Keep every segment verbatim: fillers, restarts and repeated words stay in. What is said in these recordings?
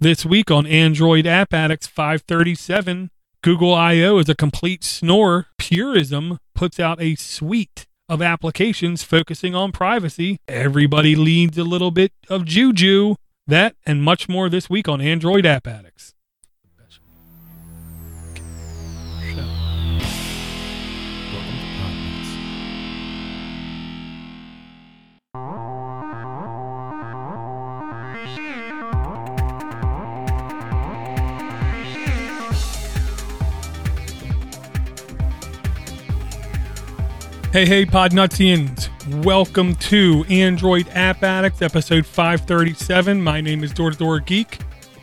This week on Android App Addicts five thirty-seven, Google I O is a complete snore. Purism puts out a suite of applications focusing on privacy. Everybody needs a little bit of juju. That and much more this week on Android App Addicts. Hey, hey, Podnutsians. Welcome to Android App Addicts, episode five thirty-seven. My name is Door to Door Geek.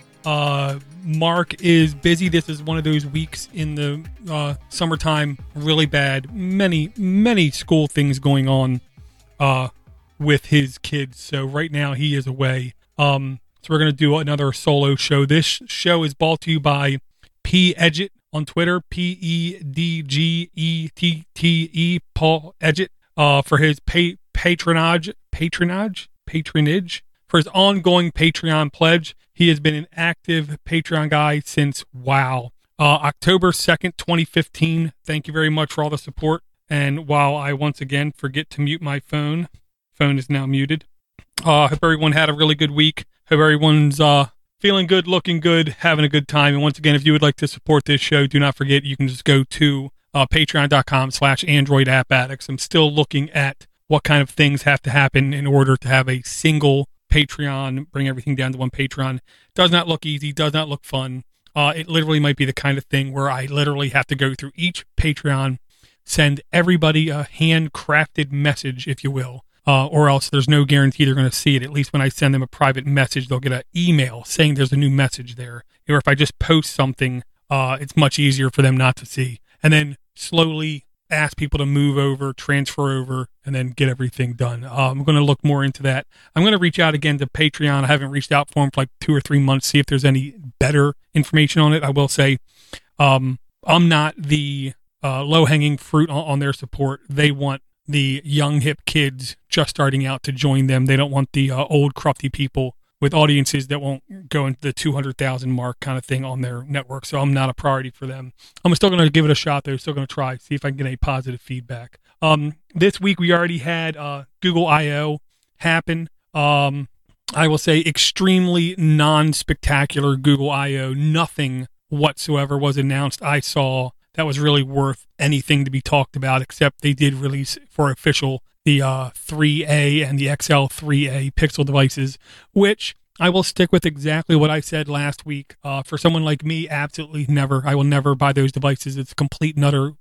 Uh, Mark is busy. This is one of those weeks in the uh, summertime, really bad. Many, many school things going on uh, with his kids. So right now he is away. Um, so we're going to do another solo show. This show is brought to you by P-Edgit. On Twitter, P E D G E T T E, Paul Edgit, uh, for his pa- patronage, patronage, patronage, for his ongoing Patreon pledge. He has been an active Patreon guy since, wow, uh, October second, twenty fifteen. Thank you very much for all the support. And while I once again forget to mute my phone, phone is now muted. I uh, hope everyone had a really good week. Hope everyone's, uh, feeling good, looking good, having a good time. And once again, if you would like to support this show, do not forget, you can just go to uh, patreon.com slash Android App Addicts. I'm still looking at what kind of things have to happen in order to have a single Patreon, bring everything down to one Patreon. Does not look easy, does not look fun. Uh, it literally might be the kind of thing where I literally have to go through each Patreon, send everybody a handcrafted message, if you will. Uh, or else there's no guarantee they're going to see it. At least when I send them a private message, they'll get an email saying there's a new message there. Or if I just post something, uh, it's much easier for them not to see. And then slowly ask people to move over, transfer over, and then get everything done. Uh, I'm going to look more into that. I'm going to reach out again to Patreon. I haven't reached out for them for like two or three months, see if there's any better information on it. I will say um, I'm not the uh, low-hanging fruit on, on their support. They want the young hip kids just starting out to join them. They don't want the uh, old crufty people with audiences that won't go into the two hundred thousand mark kind of thing on their network. So I'm not a priority for them. I'm still going to give it a shot though. Still going to try, see if I can get any positive feedback. Um, this week we already had uh, Google I O happen. Um, I will say extremely non-spectacular Google I O. Nothing whatsoever was announced I saw that was really worth anything to be talked about, except they did release for official the uh, three A and the X L three A Pixel devices, which I will stick with exactly what I said last week. Uh, for someone like me, absolutely never. I will never buy those devices. It's a complete and utter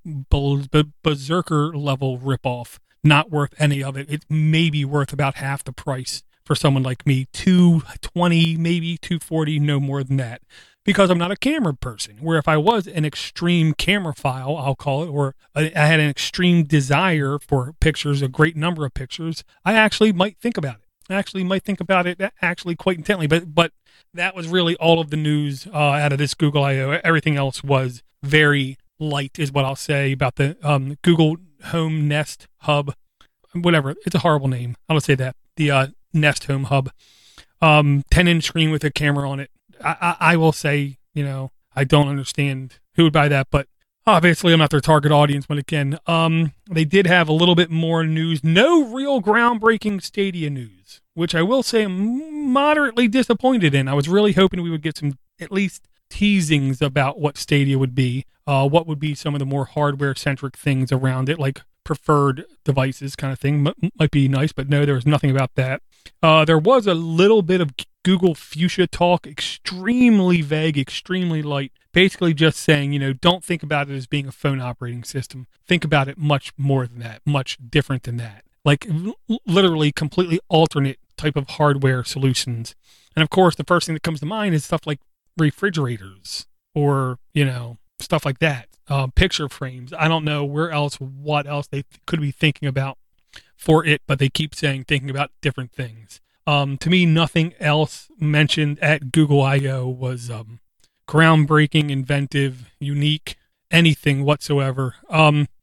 berserker level ripoff. Not worth any of it. It's maybe worth about half the price for someone like me. two twenty, maybe two forty, no more than that. Because I'm not a camera person, where if I was an extreme camera file, I'll call it, or I had an extreme desire for pictures, a great number of pictures, I actually might think about it. I actually might think about it actually quite intently. But but that was really all of the news uh, out of this Google I O. Everything else was very light, is what I'll say about the um, Google Home Nest Hub. Whatever. It's a horrible name. I'll say that. The uh, Nest Home Hub. Um, ten-inch screen with a camera on it. I, I, I will say, you know, I don't understand who would buy that, but obviously I'm not their target audience. But again, um, they did have a little bit more news. No real groundbreaking Stadia news, which I will say I'm moderately disappointed in. I was really hoping we would get some at least teasings about what Stadia would be, uh, what would be some of the more hardware-centric things around it, like preferred devices kind of thing. M- might be nice, but no, there was nothing about that. Uh, there was a little bit of Google Fuchsia talk, extremely vague, extremely light, basically just saying, you know, don't think about it as being a phone operating system. Think about it much more than that, much different than that. Like l- literally completely alternate type of hardware solutions. And of course, the first thing that comes to mind is stuff like refrigerators or, you know, stuff like that. Uh, picture frames. I don't know where else, what else they th- could be thinking about for it, but they keep saying thinking about different things. Um, to me, nothing else mentioned at Google I O was um, groundbreaking, inventive, unique, anything whatsoever. Um,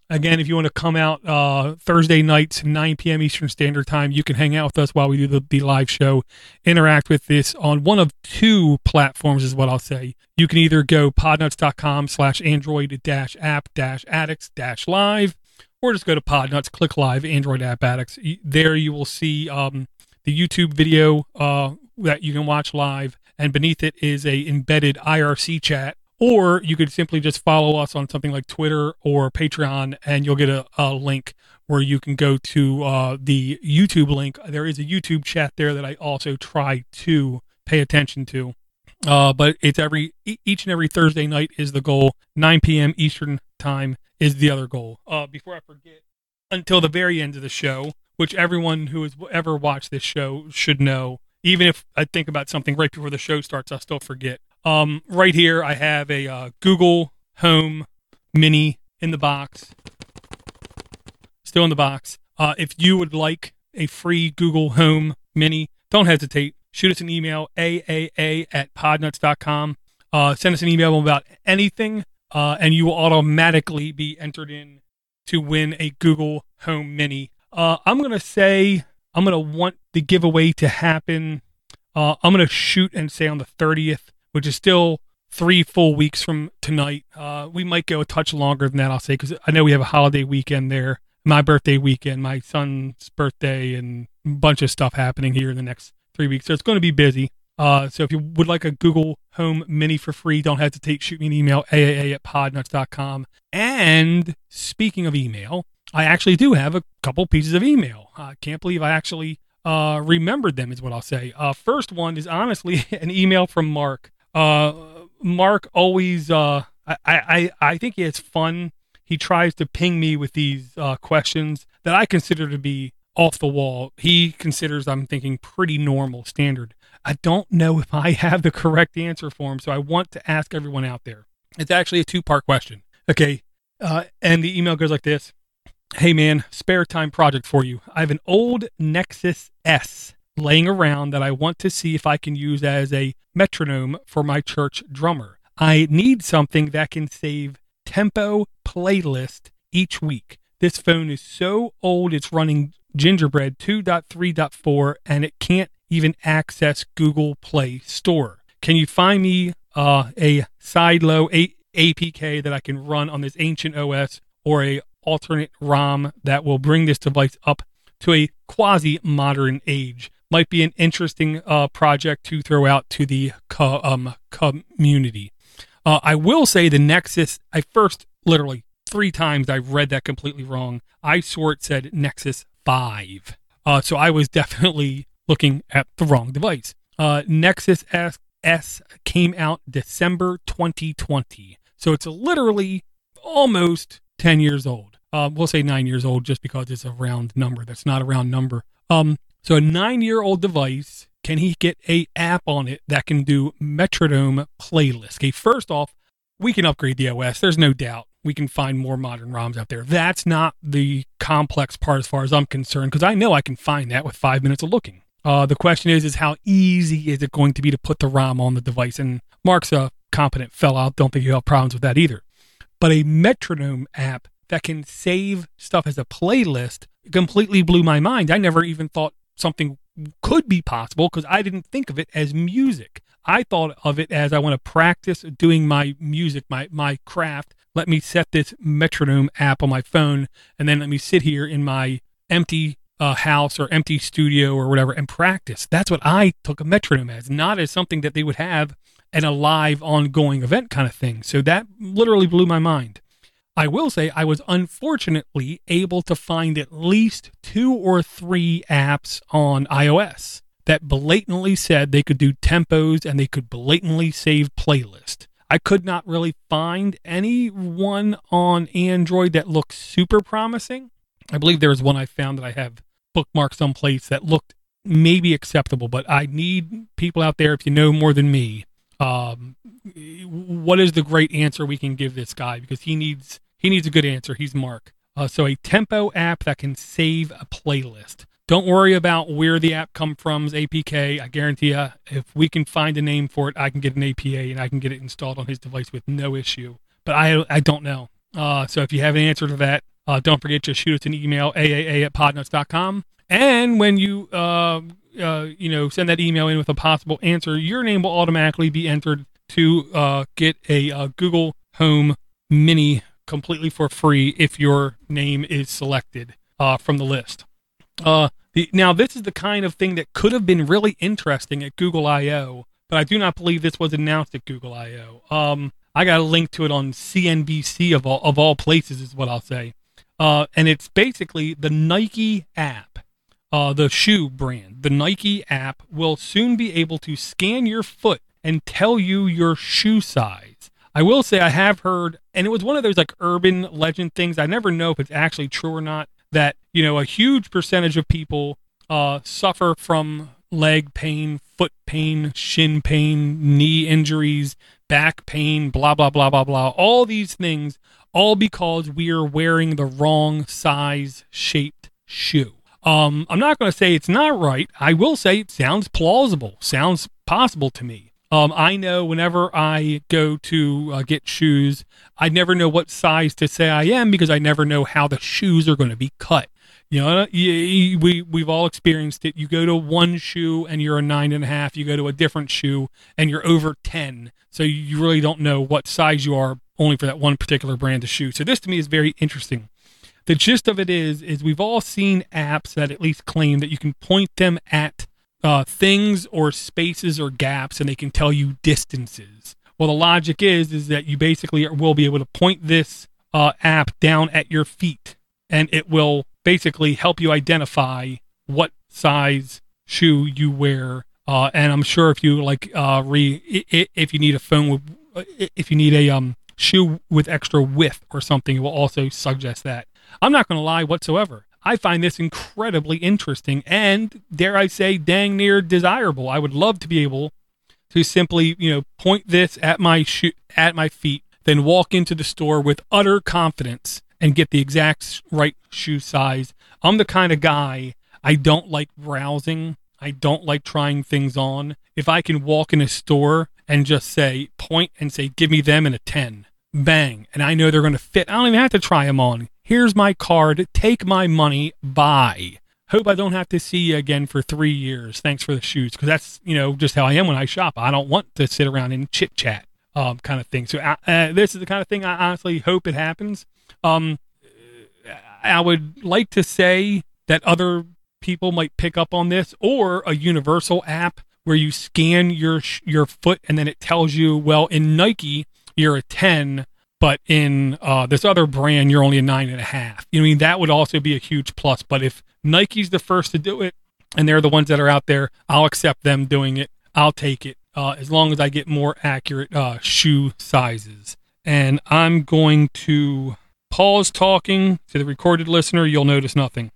Again, if you want to come out uh, Thursday nights, nine p.m. Eastern Standard Time, you can hang out with us while we do the, the live show. Interact with this on one of two platforms is what I'll say. You can either go podnuts.com slash android dash app dash addicts dash live, or just go to Podnuts, click live, Android App Addicts. There you will see um, the YouTube video uh, that you can watch live, and beneath it is a embedded I R C chat. Or you could simply just follow us on something like Twitter or Patreon, and you'll get a, a link where you can go to uh, the YouTube link. There is a YouTube chat there that I also try to pay attention to. Uh, but it's every each and every Thursday night is the goal. nine p.m. Eastern Time is the other goal. Uh, before I forget, until the very end of the show, which everyone who has ever watched this show should know, even if I think about something right before the show starts, I'll still forget. Um, right here, I have a uh, Google Home Mini in the box. Still in the box. Uh, if you would like a free Google Home Mini, don't hesitate. Shoot us an email, A A A at podnuts dot com. Uh, send us an email about anything, uh, and you will automatically be entered in to win a Google Home Mini. Uh, I'm going to say I'm going to want the giveaway to happen. Uh, I'm going to shoot and say on the thirtieth. Which is still three full weeks from tonight. Uh, we might go a touch longer than that, I'll say, because I know we have a holiday weekend there, my birthday weekend, my son's birthday, and a bunch of stuff happening here in the next three weeks. So it's going to be busy. Uh, so if you would like a Google Home Mini for free, don't hesitate. Shoot me an email, A A A at podnuts dot com. And speaking of email, I actually do have a couple pieces of email. I can't believe I actually uh, remembered them, is what I'll say. Uh, first one is honestly an email from Mark. Uh, Mark always, uh, I, I, I think it's fun. He tries to ping me with these, uh, questions that I consider to be off the wall. He considers, I'm thinking, pretty normal, standard. I don't know if I have the correct answer for him, so I want to ask everyone out there. It's actually a two-part question. Okay. Uh, and the email goes like this. Hey man, spare time project for you. I have an old Nexus S laying around that I want to see if I can use as a metronome for my church drummer. I need something that can save tempo playlist each week. This phone is so old it's running Gingerbread two point three point four and it can't even access Google Play Store. Can you find me uh, a sideload a- APK that I can run on this ancient O S or a alternate ROM that will bring this device up to a quasi-modern age? Might be an interesting uh, project to throw out to the co- um, community. Uh, I will say the Nexus, I first, literally, three times I read that completely wrong. I swore it said Nexus five. Uh, so I was definitely looking at the wrong device. Uh, Nexus S, S came out December twenty twenty. So it's literally almost ten years old. Uh, we'll say nine years old just because it's a round number. That's not a round number. Um, So a nine-year-old device, can he get a app on it that can do metronome playlist? Okay, first off, we can upgrade the O S. There's no doubt. We can find more modern ROMs out there. That's not the complex part as far as I'm concerned, because I know I can find that with five minutes of looking. Uh, the question is, is how easy is it going to be to put the ROM on the device? And Mark's a competent fellow. I don't think he'll have problems with that either. But a metronome app that can save stuff as a playlist completely blew my mind. I never even thought something could be possible because I didn't think of it as music. I thought of it as I want to practice doing my music, my my craft. Let me set this metronome app on my phone, and then let me sit here in my empty uh, house or empty studio or whatever and practice. That's what I took a metronome as, not as something that they would have in a live ongoing event kind of thing. So that literally blew my mind. I will say I was unfortunately able to find at least two or three apps on iOS that blatantly said they could do tempos and they could blatantly save playlist. I could not really find any one on Android that looked super promising. I believe there was one I found that I have bookmarked someplace that looked maybe acceptable, but I need people out there, if you know more than me, um, what is the great answer we can give this guy? Because he needs he needs a good answer. He's Mark. Uh, so a tempo app that can save a playlist. Don't worry about where the app come from, A P K. I guarantee you, if we can find a name for it, I can get an A P A and I can get it installed on his device with no issue. But I I don't know. Uh, so if you have an answer to that, Uh, don't forget to shoot us an email, A A A at podnuts dot com. And when you, uh, uh, you know, send that email in with a possible answer, your name will automatically be entered to uh, get a uh, Google Home Mini completely for free if your name is selected uh, from the list. Uh, the, now, this is the kind of thing that could have been really interesting at Google I O, but I do not believe this was announced at Google I O. Um, I got a link to it on C N B C of all, of all places is what I'll say. Uh, and it's basically the Nike app. Uh, the shoe brand, the Nike app, will soon be able to scan your foot and tell you your shoe size. I will say I have heard, and it was one of those like urban legend things. I never know if it's actually true or not, that, you know, a huge percentage of people uh, suffer from leg pain, foot pain, shin pain, knee injuries, back pain, blah, blah, blah, blah, blah. All these things, all because we're wearing the wrong size shaped shoe. Um, I'm not going to say it's not right. I will say it sounds plausible, sounds possible to me. Um, I know whenever I go to uh, get shoes, I never know what size to say I am because I never know how the shoes are going to be cut. You know, you, you, we, we've all experienced it. You go to one shoe and you're a nine and a half. You go to a different shoe and you're over ten. So you really don't know what size you are only for that one particular brand of shoe. So this to me is very interesting. The gist of it is, is we've all seen apps that at least claim that you can point them at uh, things or spaces or gaps and they can tell you distances. Well, the logic is, is that you basically will be able to point this uh, app down at your feet and it will basically help you identify what size shoe you wear. Uh, and I'm sure if you like, uh, re, if you need a phone with, if you need a um shoe with extra width or something, it will also suggest that. I'm not going to lie whatsoever. I find this incredibly interesting and, dare I say, dang near desirable. I would love to be able to simply, you know, point this at my shoe, at my feet, then walk into the store with utter confidence and get the exact right shoe size. I'm the kind of guy, I don't like browsing. I don't like trying things on. If I can walk in a store and just say, point and say, give me them in a ten, bang, and I know they're going to fit. I don't even have to try them on. Here's my card. Take my money. Bye. Hope I don't have to see you again for three years. Thanks for the shoes. Because that's, you know, just how I am when I shop. I don't want to sit around and chit chat um, kind of thing. So uh, uh, this is the kind of thing I honestly hope it happens. Um, I would like to say that other people might pick up on this, or a universal app where you scan your your foot and then it tells you, well, in Nike, you're a ten. But in uh, this other brand, you're only a nine and a half. You know, I mean, that would also be a huge plus. But if Nike's the first to do it, and they're the ones that are out there, I'll accept them doing it. I'll take it uh, as long as I get more accurate uh, shoe sizes. And I'm going to pause talking to the recorded listener. You'll notice nothing.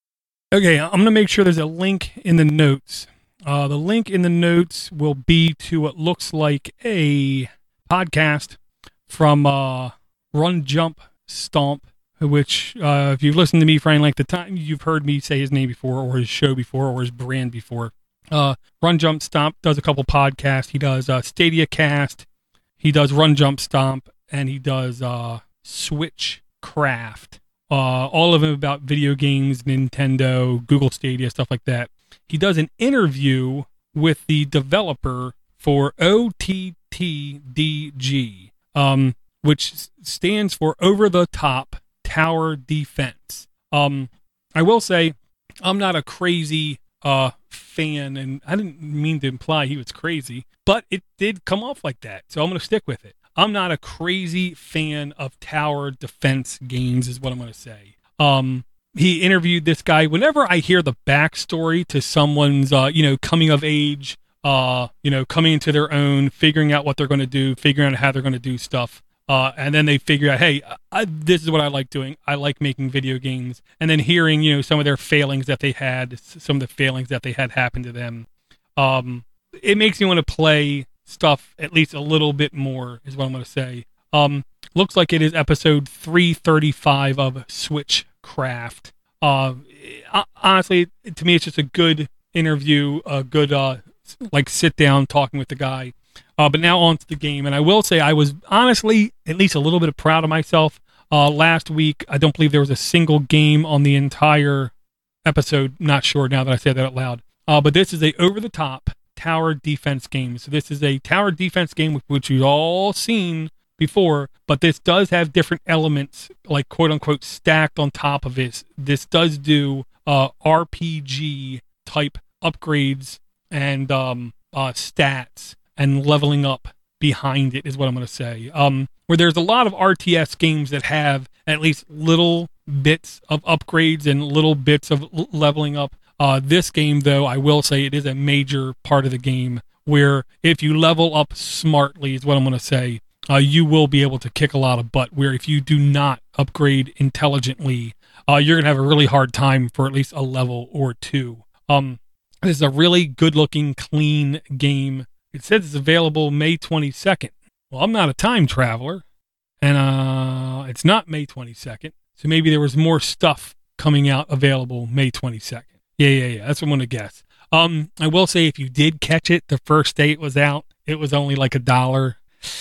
Okay, I'm going to make sure there's a link in the notes. Uh, the link in the notes will be to what looks like a podcast from uh, Run Jump Stomp, which uh, if you've listened to me for any length of time, you've heard me say his name before, or his show before, or his brand before. Uh, Run Jump Stomp does a couple podcasts. He does uh, Stadia Cast, he does Run Jump Stomp, and he does uh, Switch Craft. Uh, all of them about video games, Nintendo, Google Stadia, stuff like that. He does an interview with the developer for O T T D G. Um, which stands for Over the Top Tower Defense. Um, I will say I'm not a crazy uh, fan, and I didn't mean to imply he was crazy, but it did come off like that, so I'm going to stick with it. I'm not a crazy fan of tower defense games, is what I'm going to say. Um, he interviewed this guy. Whenever I hear the backstory to someone's, uh, you know, coming of age, Uh, you know, coming into their own, figuring out what they're going to do, figuring out how they're going to do stuff. Uh, and then they figure out, hey, I, this is what I like doing. I like making video games. And then hearing, you know, some of their failings that they had, some of the failings that they had happen to them. Um, it makes me want to play stuff at least a little bit more, is what I'm going to say. Um, looks like it is episode three thirty-five of Switch Craft. Uh, honestly, to me, it's just a good interview, a good, uh, like sit down talking with the guy. Uh, but now on to the game. And I will say I was honestly at least a little bit proud of myself. Uh, last week, I don't believe there was a single game on the entire episode. Not sure now that I said that out loud. Uh, but this is a over-the-top tower defense game. So this is a tower defense game which you've all seen before, but this does have different elements, like quote-unquote stacked on top of it. This does do uh, R P G type upgrades and um, uh, stats and leveling up behind it is what I'm going to say. Um, where there's a lot of R T S games that have at least little bits of upgrades and little bits of l- leveling up. Uh, this game, though, I will say it is a major part of the game where if you level up smartly is what I'm going to say, uh, you will be able to kick a lot of butt, where if you do not upgrade intelligently, uh, you're going to have a really hard time for at least a level or two. Um, this is a really good-looking, clean game. It says it's available May twenty-second. Well, I'm not a time traveler, and uh, it's not May twenty-second, so maybe there was more stuff coming out available May twenty-second. Yeah, yeah, yeah, that's what I'm going to guess. Um, I will say if you did catch it the first day it was out, it was only like a dollar.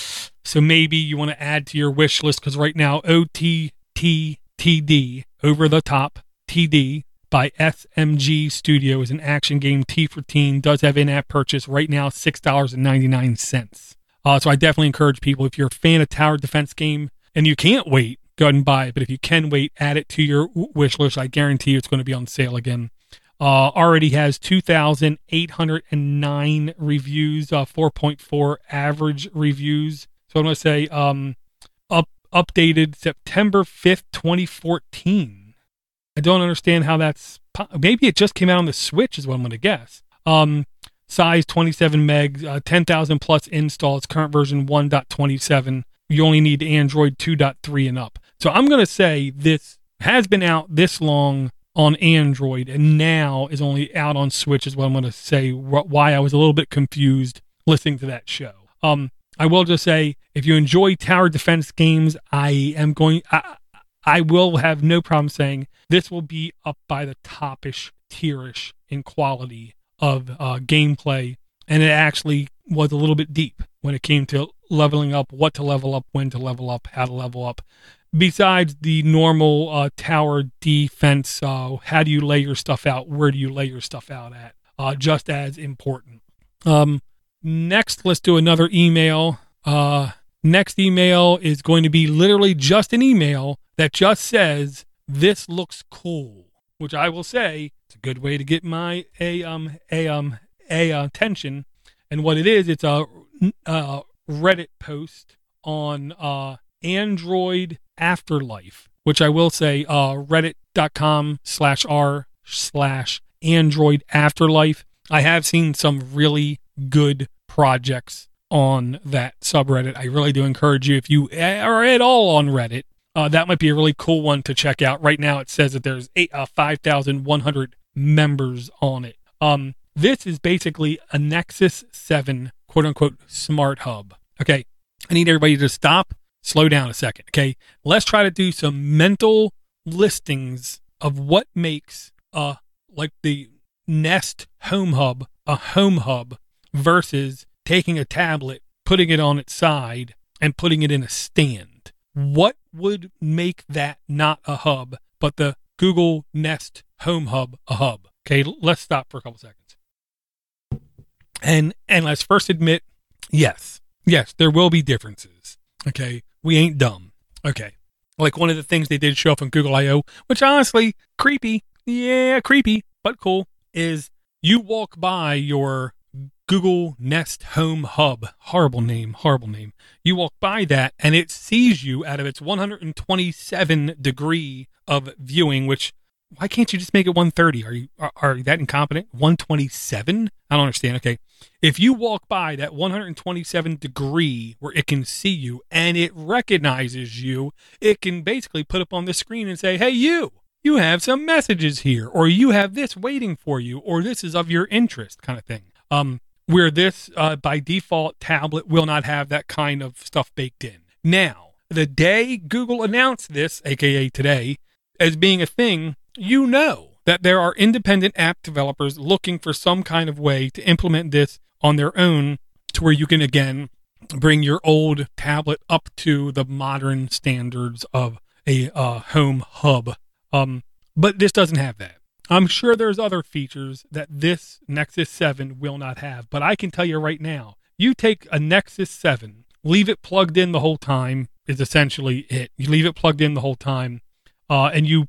So maybe you want to add to your wish list, because right now O T T T D, Over the Top T D, by S M G Studio is an action game, T for teen, does have in-app purchase right now, six dollars and ninety-nine cents. Uh, so I definitely encourage people, if you're a fan of tower defense game and you can't wait, go ahead and buy it. But if you can wait, add it to your wish list. I guarantee you it's going to be on sale again. Uh, already has two thousand eight hundred nine reviews, uh, four point four average reviews. So I'm going to say um, up updated September fifth, twenty fourteen. I don't understand how that's... Po- maybe it just came out on the Switch is what I'm going to guess. Um, size twenty-seven megs, uh, ten thousand plus installs, current version one point twenty-seven. You only need Android two point three and up. So I'm going to say this has been out this long on Android and now is only out on Switch is what I'm going to say, wh- why I was a little bit confused listening to that show. Um, I will just say, if you enjoy tower defense games, I am going... I, I will have no problem saying this will be up by the topish, tierish in quality of uh, gameplay. And it actually was a little bit deep when it came to leveling up, what to level up, when to level up, how to level up. Besides the normal uh, tower defense, uh, how do you lay your stuff out? Where do you lay your stuff out at? Uh, just as important. Um, next, let's do another email. Uh, next email is going to be literally just an email that just says, "This looks cool," which I will say it's a good way to get my a um a um a uh, attention. And what it is, it's a, a Reddit post on uh Android Afterlife, which I will say uh reddit.com slash r slash Android Afterlife. I have seen some really good projects on that subreddit. I really do encourage you, if you are at all on Reddit, Uh, that might be a really cool one to check out. Right now, it says that there's eight, uh, five thousand one hundred members on it. Um, this is basically a Nexus seven, quote-unquote, smart hub. Okay, I need everybody to stop, slow down a second, okay? Let's try to do some mental listings of what makes, uh, like the Nest Home Hub, a home hub, versus taking a tablet, putting it on its side, and putting it in a stand. What would make that not a hub, but the Google Nest Home Hub a hub? Okay, let's stop for a couple seconds. And and let's first admit, yes, yes, there will be differences. Okay, we ain't dumb. Okay, like one of the things they did show up on Google I O, which honestly, creepy, yeah, creepy, but cool, is you walk by your Google Nest Home Hub, horrible name, horrible name. You walk by that and it sees you out of its one hundred twenty-seven degree of viewing, which, why can't you just make it one thirty? Are you are, are you that incompetent? one twenty-seven? I don't understand. Okay. If you walk by that one hundred twenty-seven degree where it can see you and it recognizes you, it can basically put up on the screen and say, "Hey, you, you have some messages here, or you have this waiting for you, or this is of your interest," kind of thing. Um, where this, uh, by default, tablet will not have that kind of stuff baked in. Now, the day Google announced this, aka today, as being a thing, you know that there are independent app developers looking for some kind of way to implement this on their own to where you can, again, bring your old tablet up to the modern standards of a uh, home hub. Um, but this doesn't have that. I'm sure there's other features that this Nexus seven will not have, but I can tell you right now, you take a Nexus seven, leave it plugged in the whole time is essentially it. You leave it plugged in the whole time, uh, and you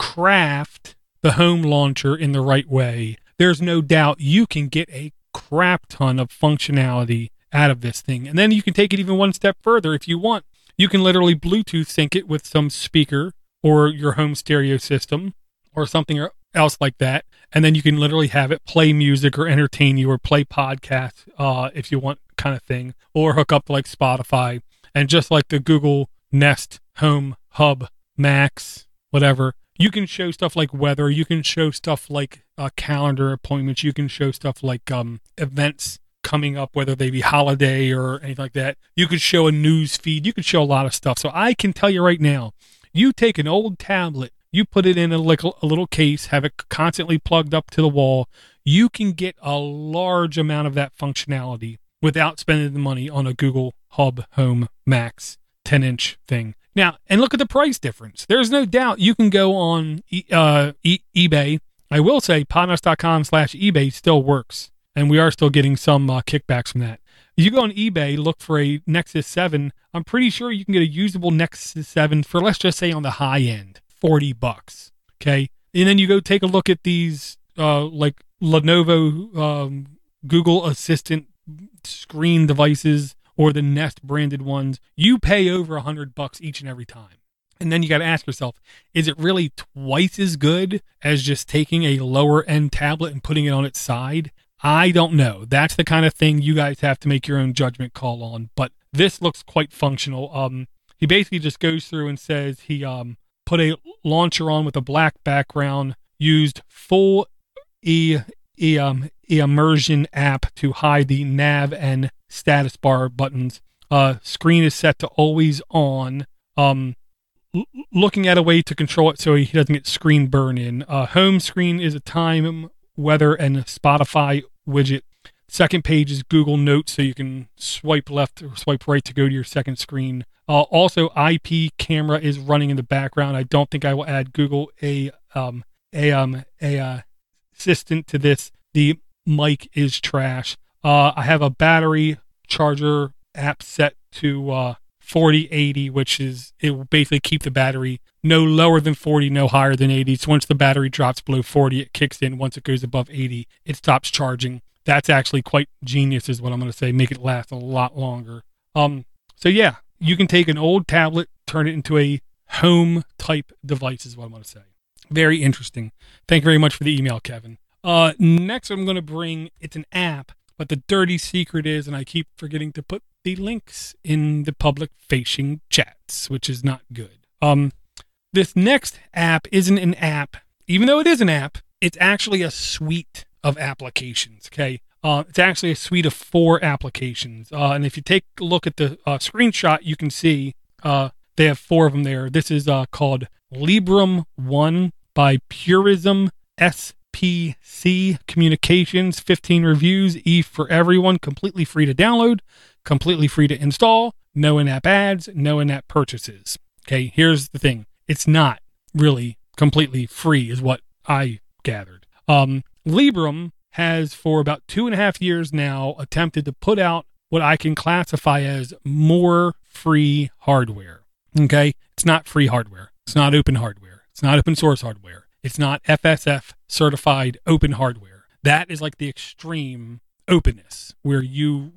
craft the home launcher in the right way. There's no doubt you can get a crap ton of functionality out of this thing. And then you can take it even one step further if you want. You can literally Bluetooth sync it with some speaker or your home stereo system or something else like that. And then you can literally have it play music or entertain you or play podcasts uh, if you want, kind of thing, or hook up to like Spotify. And just like the Google Nest Home Hub Max, whatever, you can show stuff like weather. You can show stuff like uh, calendar appointments. You can show stuff like um, events coming up, whether they be holiday or anything like that. You could show a news feed. You could show a lot of stuff. So I can tell you right now, you take an old tablet, you put it in a little, a little case, have it constantly plugged up to the wall. You can get a large amount of that functionality without spending the money on a Google Hub Home Max ten inch thing. Now, and look at the price difference. There's no doubt you can go on e- uh, e- eBay. I will say podnuts.com slash eBay still works, and we are still getting some uh, kickbacks from that. If you go on eBay, look for a Nexus seven, I'm pretty sure you can get a usable Nexus seven for, let's just say on the high end, forty bucks. Okay. And then you go take a look at these, uh, like Lenovo, um, Google Assistant screen devices or the Nest branded ones. You pay over a hundred bucks each and every time. And then you got to ask yourself, is it really twice as good as just taking a lower end tablet and putting it on its side? I don't know. That's the kind of thing you guys have to make your own judgment call on. But this looks quite functional. Um, he basically just goes through and says he um put a launcher on with a black background, used full e, e um e immersion app to hide the nav and status bar buttons. Uh, screen is set to always on. Um, l- looking at a way to control it so he doesn't get screen burn in. Uh, home screen is a time, weather, and Spotify widget. Second page is Google Notes, so you can swipe left or swipe right to go to your second screen. Uh, also, I P camera is running in the background. I don't think I will add Google a um a um a uh, assistant to this. The mic is trash. Uh, I have a battery charger app set to uh, forty eighty, which is, it will basically keep the battery no lower than forty, no higher than eighty. So once the battery drops below forty, it kicks in. Once it goes above eighty, it stops charging. That's actually quite genius, is what I'm going to say. Make it last a lot longer. Um, so yeah, you can take an old tablet, turn it into a home type device, is what I'm going to say. Very interesting. Thank you very much for the email, Kevin. Uh, next, I'm going to bring, it's an app, but the dirty secret is, and I keep forgetting to put the links in the public facing chats, which is not good. Um, this next app isn't an app. Even though it is an app, it's actually a suite of applications. Okay. Uh, it's actually a suite of four applications. Uh, and if you take a look at the uh, screenshot, you can see uh, they have four of them there. This is uh, called Librem one by Purism S P C Communications. fifteen reviews, E for everyone, completely free to download, completely free to install, no in-app ads, no in-app purchases. Okay, here's the thing. It's not really completely free is what I gathered. Um, Librem has for about two and a half years now attempted to put out what I can classify as more free hardware. Okay, it's not free hardware. It's not open hardware. It's not open source hardware. It's not F S F certified open hardware. That is like the extreme openness where you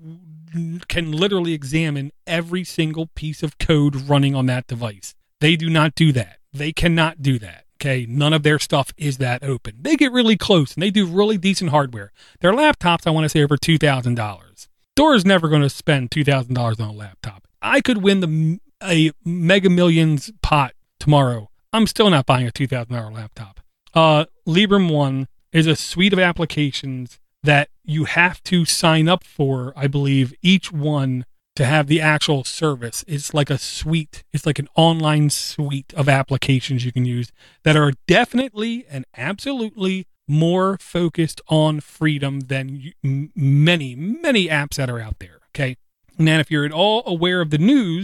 can literally examine every single piece of code running on that device. They do not do that. They cannot do that. Okay, none of their stuff is that open. They get really close and they do really decent hardware. Their laptops, I want to say, over two thousand dollars. Door is never going to spend two thousand dollars on a laptop. I could win the a Mega Millions pot tomorrow. I'm still not buying a two thousand dollars laptop. Uh, Librem one is a suite of applications that you have to sign up for, I believe, each one to have the actual service. It's like a suite. It's like an online suite of applications you can use that are definitely and absolutely more focused on freedom than you, many, many apps that are out there. Okay. And then if you're at all aware of the news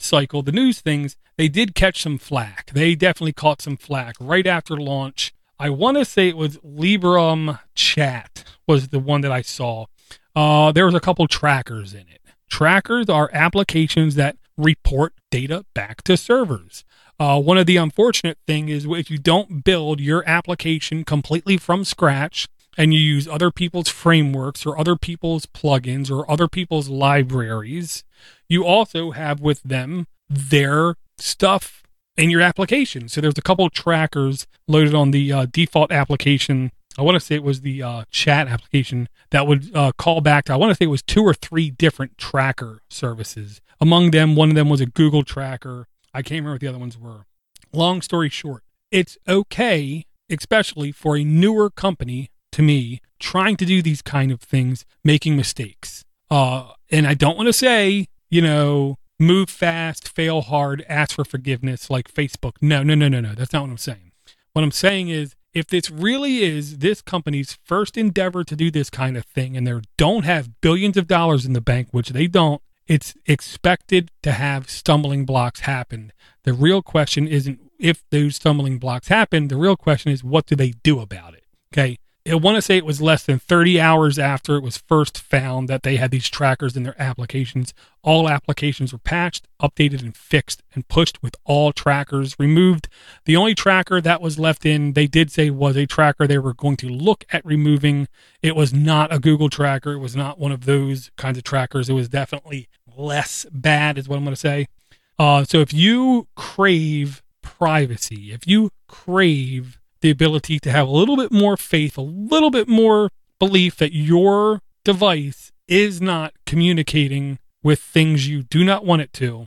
cycle, the news things, they did catch some flack. They definitely caught some flack right after launch. I want to say it was Librem Chat was the one that I saw. Uh, there was a couple trackers in it. Trackers are applications that report data back to servers. Uh, one of the unfortunate thing is if you don't build your application completely from scratch and you use other people's frameworks or other people's plugins or other people's libraries, you also have with them their stuff in your application. So there's a couple of trackers loaded on the uh, default application. I want to say it was the uh, chat application that would uh, call back to, I want to say it was two or three different tracker services. Among them, one of them was a Google tracker. I can't remember what the other ones were. Long story short, it's okay, especially for a newer company, to me, trying to do these kind of things, making mistakes. Uh, and I don't want to say, you know, move fast, fail hard, ask for forgiveness like Facebook. No, no, no, no, no. That's not what I'm saying. What I'm saying is, if this really is this company's first endeavor to do this kind of thing, and they don't have billions of dollars in the bank, which they don't, it's expected to have stumbling blocks happen. The real question isn't if those stumbling blocks happen. The real question is, what do they do about it? Okay. I want to say it was less than thirty hours after it was first found that they had these trackers in their applications. All applications were patched, updated, and fixed and pushed with all trackers removed. The only tracker that was left in, they did say was a tracker they were going to look at removing. It was not a Google tracker. It was not one of those kinds of trackers. It was definitely less bad is what I'm going to say. Uh, so if you crave privacy, if you crave the ability to have a little bit more faith, a little bit more belief that your device is not communicating with things you do not want it to.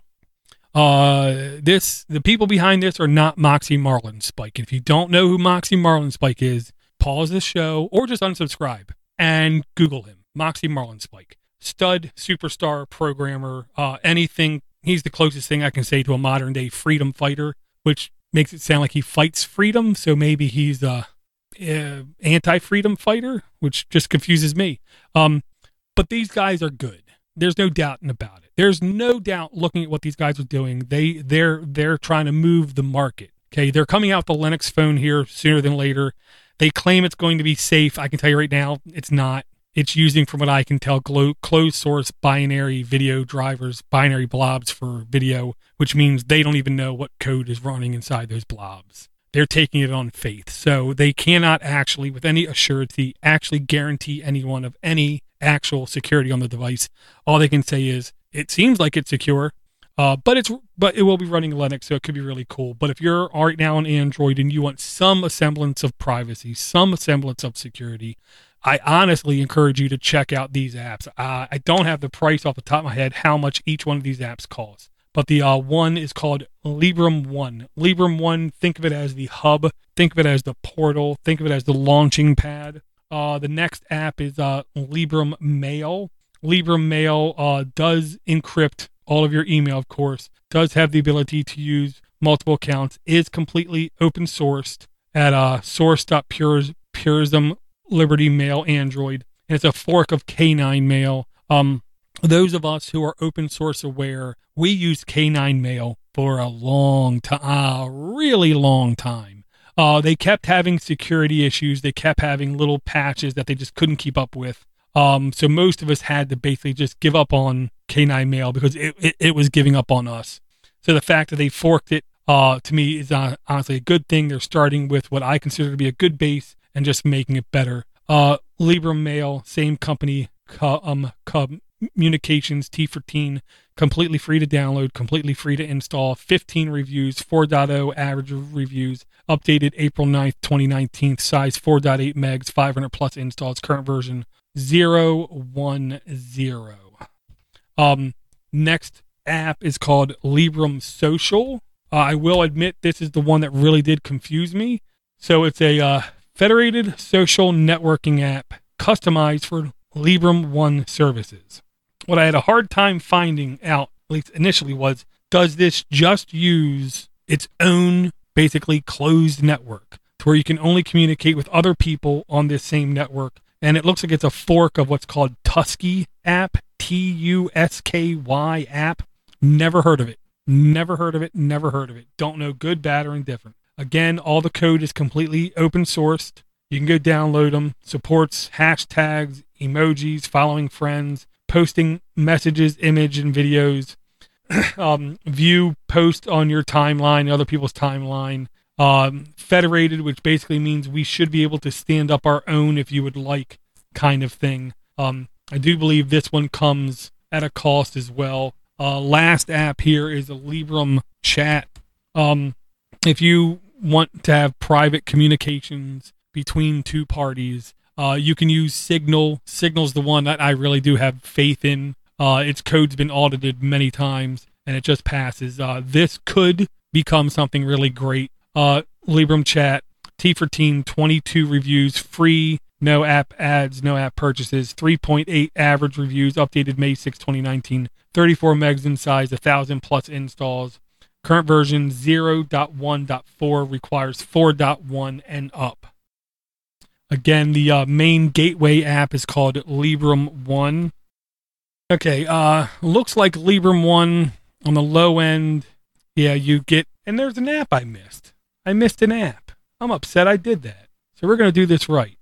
Uh, this the people behind this are not Moxie Marlinspike. If you don't know who Moxie Marlinspike is, pause this show or just unsubscribe and Google him. Moxie Marlinspike, stud, superstar, programmer, uh, anything. He's the closest thing I can say to a modern day freedom fighter, which makes it sound like he fights freedom, so maybe he's a, a anti-freedom fighter, which just confuses me. Um, but these guys are good. There's no doubt about it. There's no doubt looking at what these guys are doing. They they're they're trying to move the market. Okay, they're coming out with the Linux phone here sooner than later. They claim it's going to be safe. I can tell you right now, it's not. It's using, from what I can tell, glo- closed source binary video drivers, binary blobs for video, which means they don't even know what code is running inside those blobs. They're taking it on faith. So they cannot actually, with any assurity, actually guarantee anyone of any actual security on the device. All they can say is, it seems like it's secure, uh, but it's but it will be running Linux, so it could be really cool. But if you're right now on Android and you want some semblance of privacy, some semblance of security, I honestly encourage you to check out these apps. Uh, I don't have the price off the top of my head how much each one of these apps costs, but the uh, one is called Librem One. Librem One, think of it as the hub, think of it as the portal, think of it as the launching pad. Uh, the next app is uh, Librem Mail. Librem Mail uh, does encrypt all of your email, of course, does have the ability to use multiple accounts, is completely open sourced at uh, source.purism Liberty Mail Android, and it's a fork of K nine Mail. Um, those of us who are open source aware, we used K nine Mail for a long time, a really long time. Uh, they kept having security issues. They kept having little patches that they just couldn't keep up with. Um, so most of us had to basically just give up on K nine Mail because it, it, it was giving up on us. So the fact that they forked it, uh, to me, is uh, honestly a good thing. They're starting with what I consider to be a good base and just making it better. Uh, Librem Mail, same company, um, Communications, T fourteen, completely free to download, completely free to install, fifteen reviews, four point oh average reviews, updated April ninth, twenty nineteen, size four point eight megs, five hundred plus installs, current version zero one zero. Um, next app is called Librem Social. Uh, I will admit this is the one that really did confuse me. So it's a uh, federated social networking app customized for Librem One services. What I had a hard time finding out, at least initially, was does this just use its own basically closed network to where you can only communicate with other people on this same network? And it looks like it's a fork of what's called Tusky app, T U S K Y app. Never heard of it. Never heard of it. Never heard of it. Don't know good, bad, or indifferent. Again, all the code is completely open sourced. You can go download them. Supports hashtags, emojis, following friends, posting messages, image, and videos. um, view post on your timeline, other people's timeline. Um, federated, which basically means we should be able to stand up our own if you would like, kind of thing. Um, I do believe this one comes at a cost as well. Uh, last app here is a Librem chat. Um, if you want to have private communications between two parties, uh, you can use Signal. Signal's the one that I really do have faith in. Uh, its code's been audited many times, and it just passes. Uh, this could become something really great. Uh, Librem chat, T for Teen, twenty-two reviews, free, no app ads, no app purchases, three point eight average reviews, updated May sixth, twenty nineteen, thirty-four megs in size, one thousand plus installs. Current version zero point one point four requires four point one and up. Again, the uh, main gateway app is called Librem one. Okay, uh, looks like Librem one on the low end. Yeah, you get, and there's an app I missed. I missed an app. I'm upset I did that. So we're going to do this right.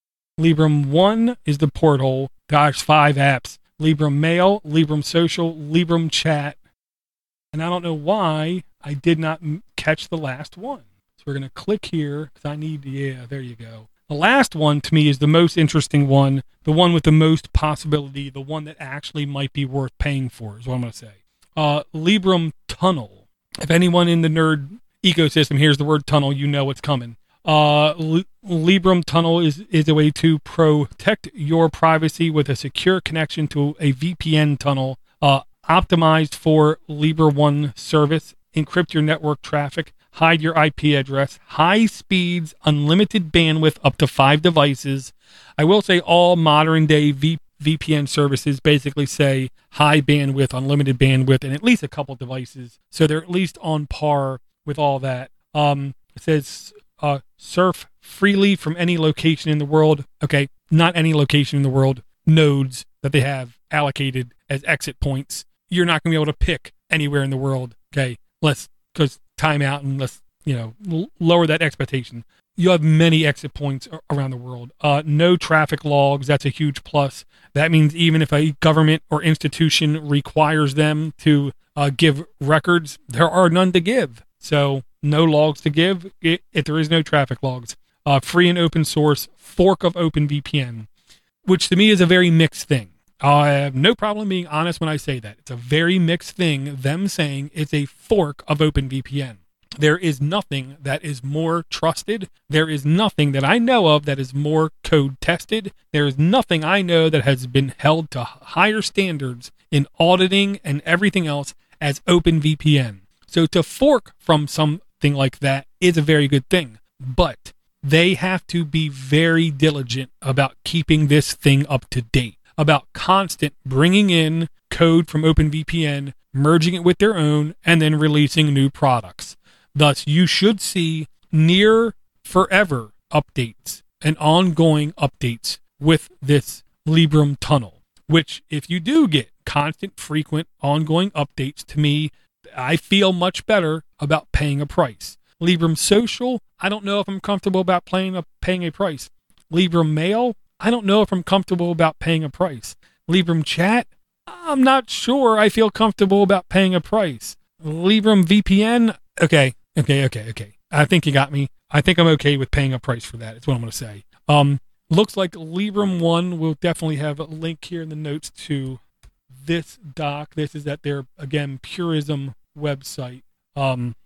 Librem one is the porthole. Gosh, five apps. Librem Mail, Librem Social, Librem Chat. And I don't know why I did not m- catch the last one. So we're going to click here because I need, yeah, there you go. The last one to me is the most interesting one, the one with the most possibility, the one that actually might be worth paying for is what I'm going to say. Uh, Librem Tunnel. If anyone in the nerd ecosystem hears the word tunnel, you know what's coming. Uh, L- Librem Tunnel is, is a way to protect your privacy with a secure connection to a V P N tunnel, uh, optimized for Librem one service, encrypt your network traffic, hide your I P address, high speeds, unlimited bandwidth up to five devices. I will say all modern day v- VPN services basically say high bandwidth, unlimited bandwidth, and at least a couple devices. So they're at least on par with all that. Um, it says uh, surf freely from any location in the world. Okay, not any location in the world. Nodes that they have allocated as exit points. You're not going to be able to pick anywhere in the world. Okay, let's, because time out and let's, you know, l- lower that expectation. You have many exit points around the world. Uh, no traffic logs. That's a huge plus. That means even if a government or institution requires them to uh, give records, there are none to give. So no logs to give if, if there is no traffic logs. Uh, free and open source, fork of OpenVPN, which to me is a very mixed thing. I have no problem being honest when I say that. It's a very mixed thing, them saying it's a fork of OpenVPN. There is nothing that is more trusted. There is nothing that I know of that is more code tested. There is nothing I know that has been held to higher standards in auditing and everything else as OpenVPN. So to fork from something like that is a very good thing. But they have to be very diligent about keeping this thing up to date, about constant bringing in code from OpenVPN, merging it with their own, and then releasing new products. Thus, you should see near forever updates and ongoing updates with this Librem tunnel, which if you do get constant, frequent, ongoing updates, to me, I feel much better about paying a price. Librem Social, I don't know if I'm comfortable about paying a, paying a price. Librem Mail, I don't know if I'm comfortable about paying a price. Librem Chat, I'm not sure I feel comfortable about paying a price. Librem V P N, okay, okay, okay, okay. I think you got me. I think I'm okay with paying a price for that. That's what I'm going to say. Um, looks like Librem one will definitely have a link here in the notes to this doc. This is at their, again, Purism website. Um,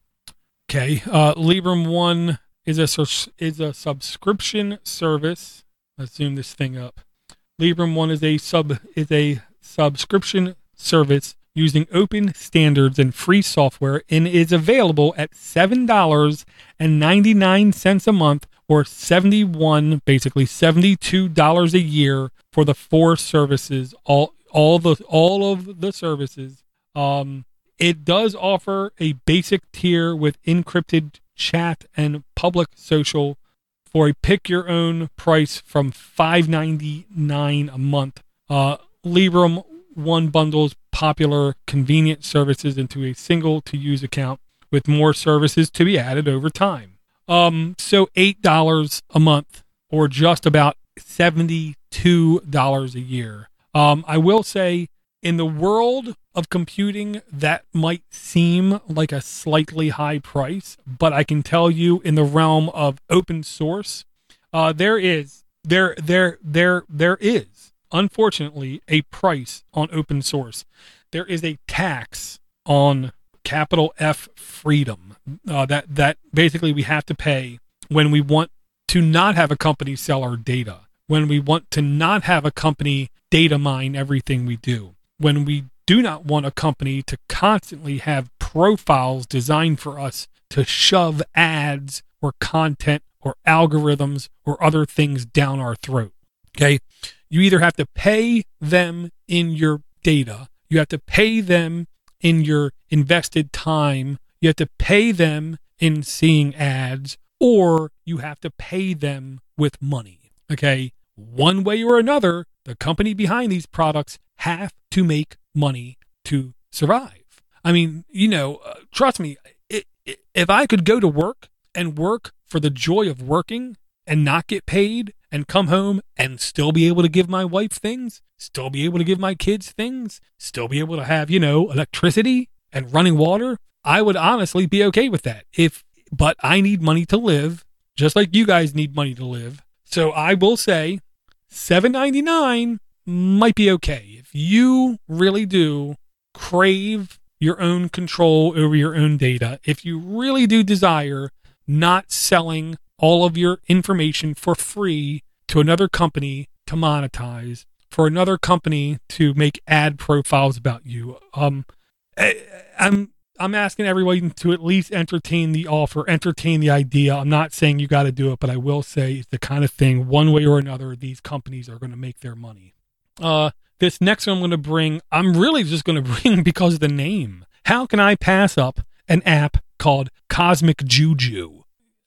okay, uh, Librem one is a is a subscription service. Let's zoom this thing up. Librem one is a sub is a subscription service using open standards and free software, and is available at seven dollars and ninety-nine cents a month, or seventy-one, basically seventy-two dollars a year for the four services, all all the all of the services. Um, it does offer a basic tier with encrypted chat and public social for a pick your own price from five ninety-nine a month. Uh, Librem one bundles popular convenient services into a single to use account with more services to be added over time. Um, so eight dollars a month or just about seventy-two dollars a year. Um, I will say in the world of computing, that might seem like a slightly high price, but I can tell you in the realm of open source, uh, there is, there, there, there, there is, unfortunately, a price on open source. There is a tax on capital F freedom uh, that, that basically we have to pay when we want to not have a company sell our data, when we want to not have a company data mine everything we do, when we do not want a company to constantly have profiles designed for us to shove ads or content or algorithms or other things down our throat. Okay. You either have to pay them in your data, you have to pay them in your invested time, you have to pay them in seeing ads, or you have to pay them with money. Okay. One way or another, the company behind these products have to make money to survive. I mean, you know, uh, trust me, it, it, if I could go to work and work for the joy of working and not get paid and come home and still be able to give my wife things, still be able to give my kids things, still be able to have, you know, electricity and running water, I would honestly be okay with that. If, but I need money to live, just like you guys need money to live. So I will say seven ninety-nine might be okay. If you really do crave your own control over your own data, if you really do desire not selling all of your information for free to another company to monetize, for another company to make ad profiles about you, um, I, I'm I'm asking everyone to at least entertain the offer, entertain the idea. I'm not saying you got to do it, but I will say it's the kind of thing, one way or another, these companies are going to make their money. Uh, this next one I'm going to bring, I'm really just going to bring because of the name. How can I pass up an app called Cosmic Juju?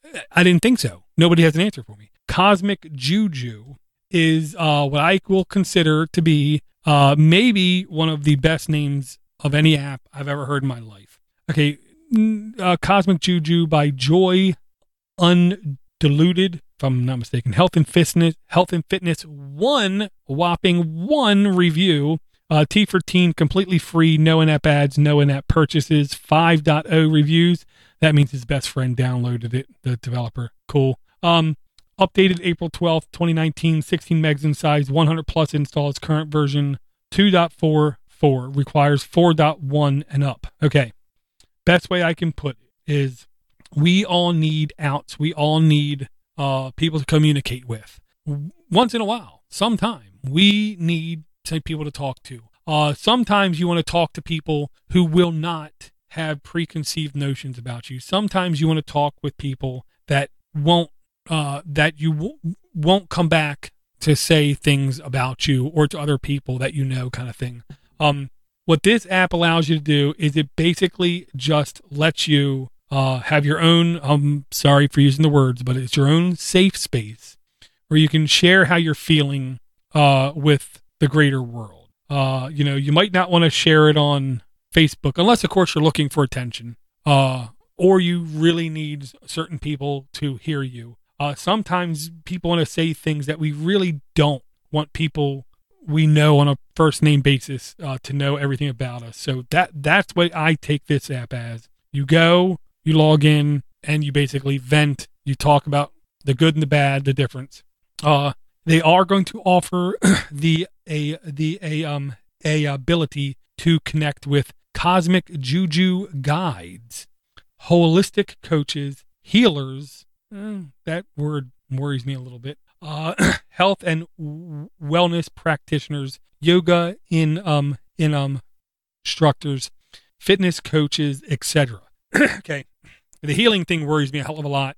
I didn't think so. Nobody has an answer for me. Cosmic Juju is uh, what I will consider to be uh, maybe one of the best names of any app I've ever heard in my life. Okay, uh, Cosmic Juju by Joy Undiluted, if I'm not mistaken. Health and Fitness, Health and Fitness, one whopping one review. Uh, T for Teen, completely free, no in-app ads, no in-app purchases. five point oh reviews. That means his best friend downloaded it, the developer. Cool. Um, updated April twelfth, twenty nineteen, sixteen megs in size, one hundred plus installs. Current version two point four four, requires four point one and up. Okay. Best way I can put it is we all need outs. We all need uh, people to communicate with. Once in a while, sometime, we need to, people to talk to. Uh, sometimes you want to talk to people who will not have preconceived notions about you. Sometimes you want to talk with people that won't, uh, that you w- won't come back to say things about you or to other people that you know, kind of thing. Um, What this app allows you to do is it basically just lets you uh, have your own, I'm sorry for using the words, but it's your own safe space where you can share how you're feeling uh, with the greater world. Uh, you know, you might not want to share it on Facebook, unless, of course, you're looking for attention uh, or you really need certain people to hear you. Uh, sometimes people want to say things that we really don't want people we know on a first name basis uh, to know everything about us. So that that's what I take this app as. You go, you log in, and you basically vent. You talk about the good and the bad, the difference. Uh, they are going to offer the a the a um a ability to connect with Cosmic Juju guides, holistic coaches, healers. Eh, that word worries me a little bit. Uh, health and w- wellness practitioners, yoga in um in um instructors, fitness coaches, et cetera. Okay, the healing thing worries me a hell of a lot.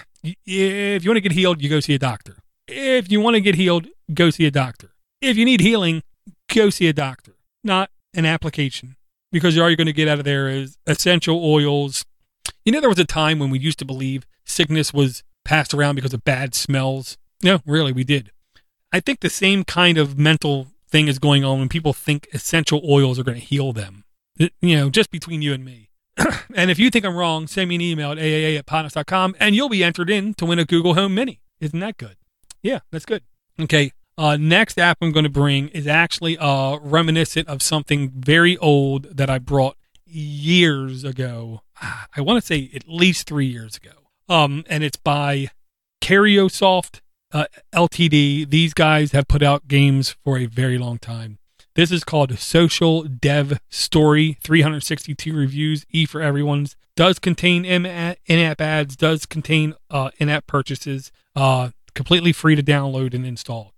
If you want to get healed, you go see a doctor. If you want to get healed, go see a doctor. If you need healing, go see a doctor, not an application, because all you're going to get out of there is essential oils. You know, there was a time when we used to believe sickness was passed around because of bad smells. No, really, we did. I think the same kind of mental thing is going on when people think essential oils are going to heal them. It, you know, just between you and me. And if you think I'm wrong, send me an email at a a a at podnuts dot com and you'll be entered in to win a Google Home Mini. Isn't that good? Yeah, that's good. Okay. Uh, next app I'm going to bring is actually uh, reminiscent of something very old that I brought years ago. I want to say at least three years ago. Um, and it's by Cariosoft uh, Limited. These guys have put out games for a very long time. This is called Social Dev Story. three hundred sixty-two reviews, E for everyone's. Does contain in-app ads, does contain uh, in-app purchases. Uh, completely free to download and install.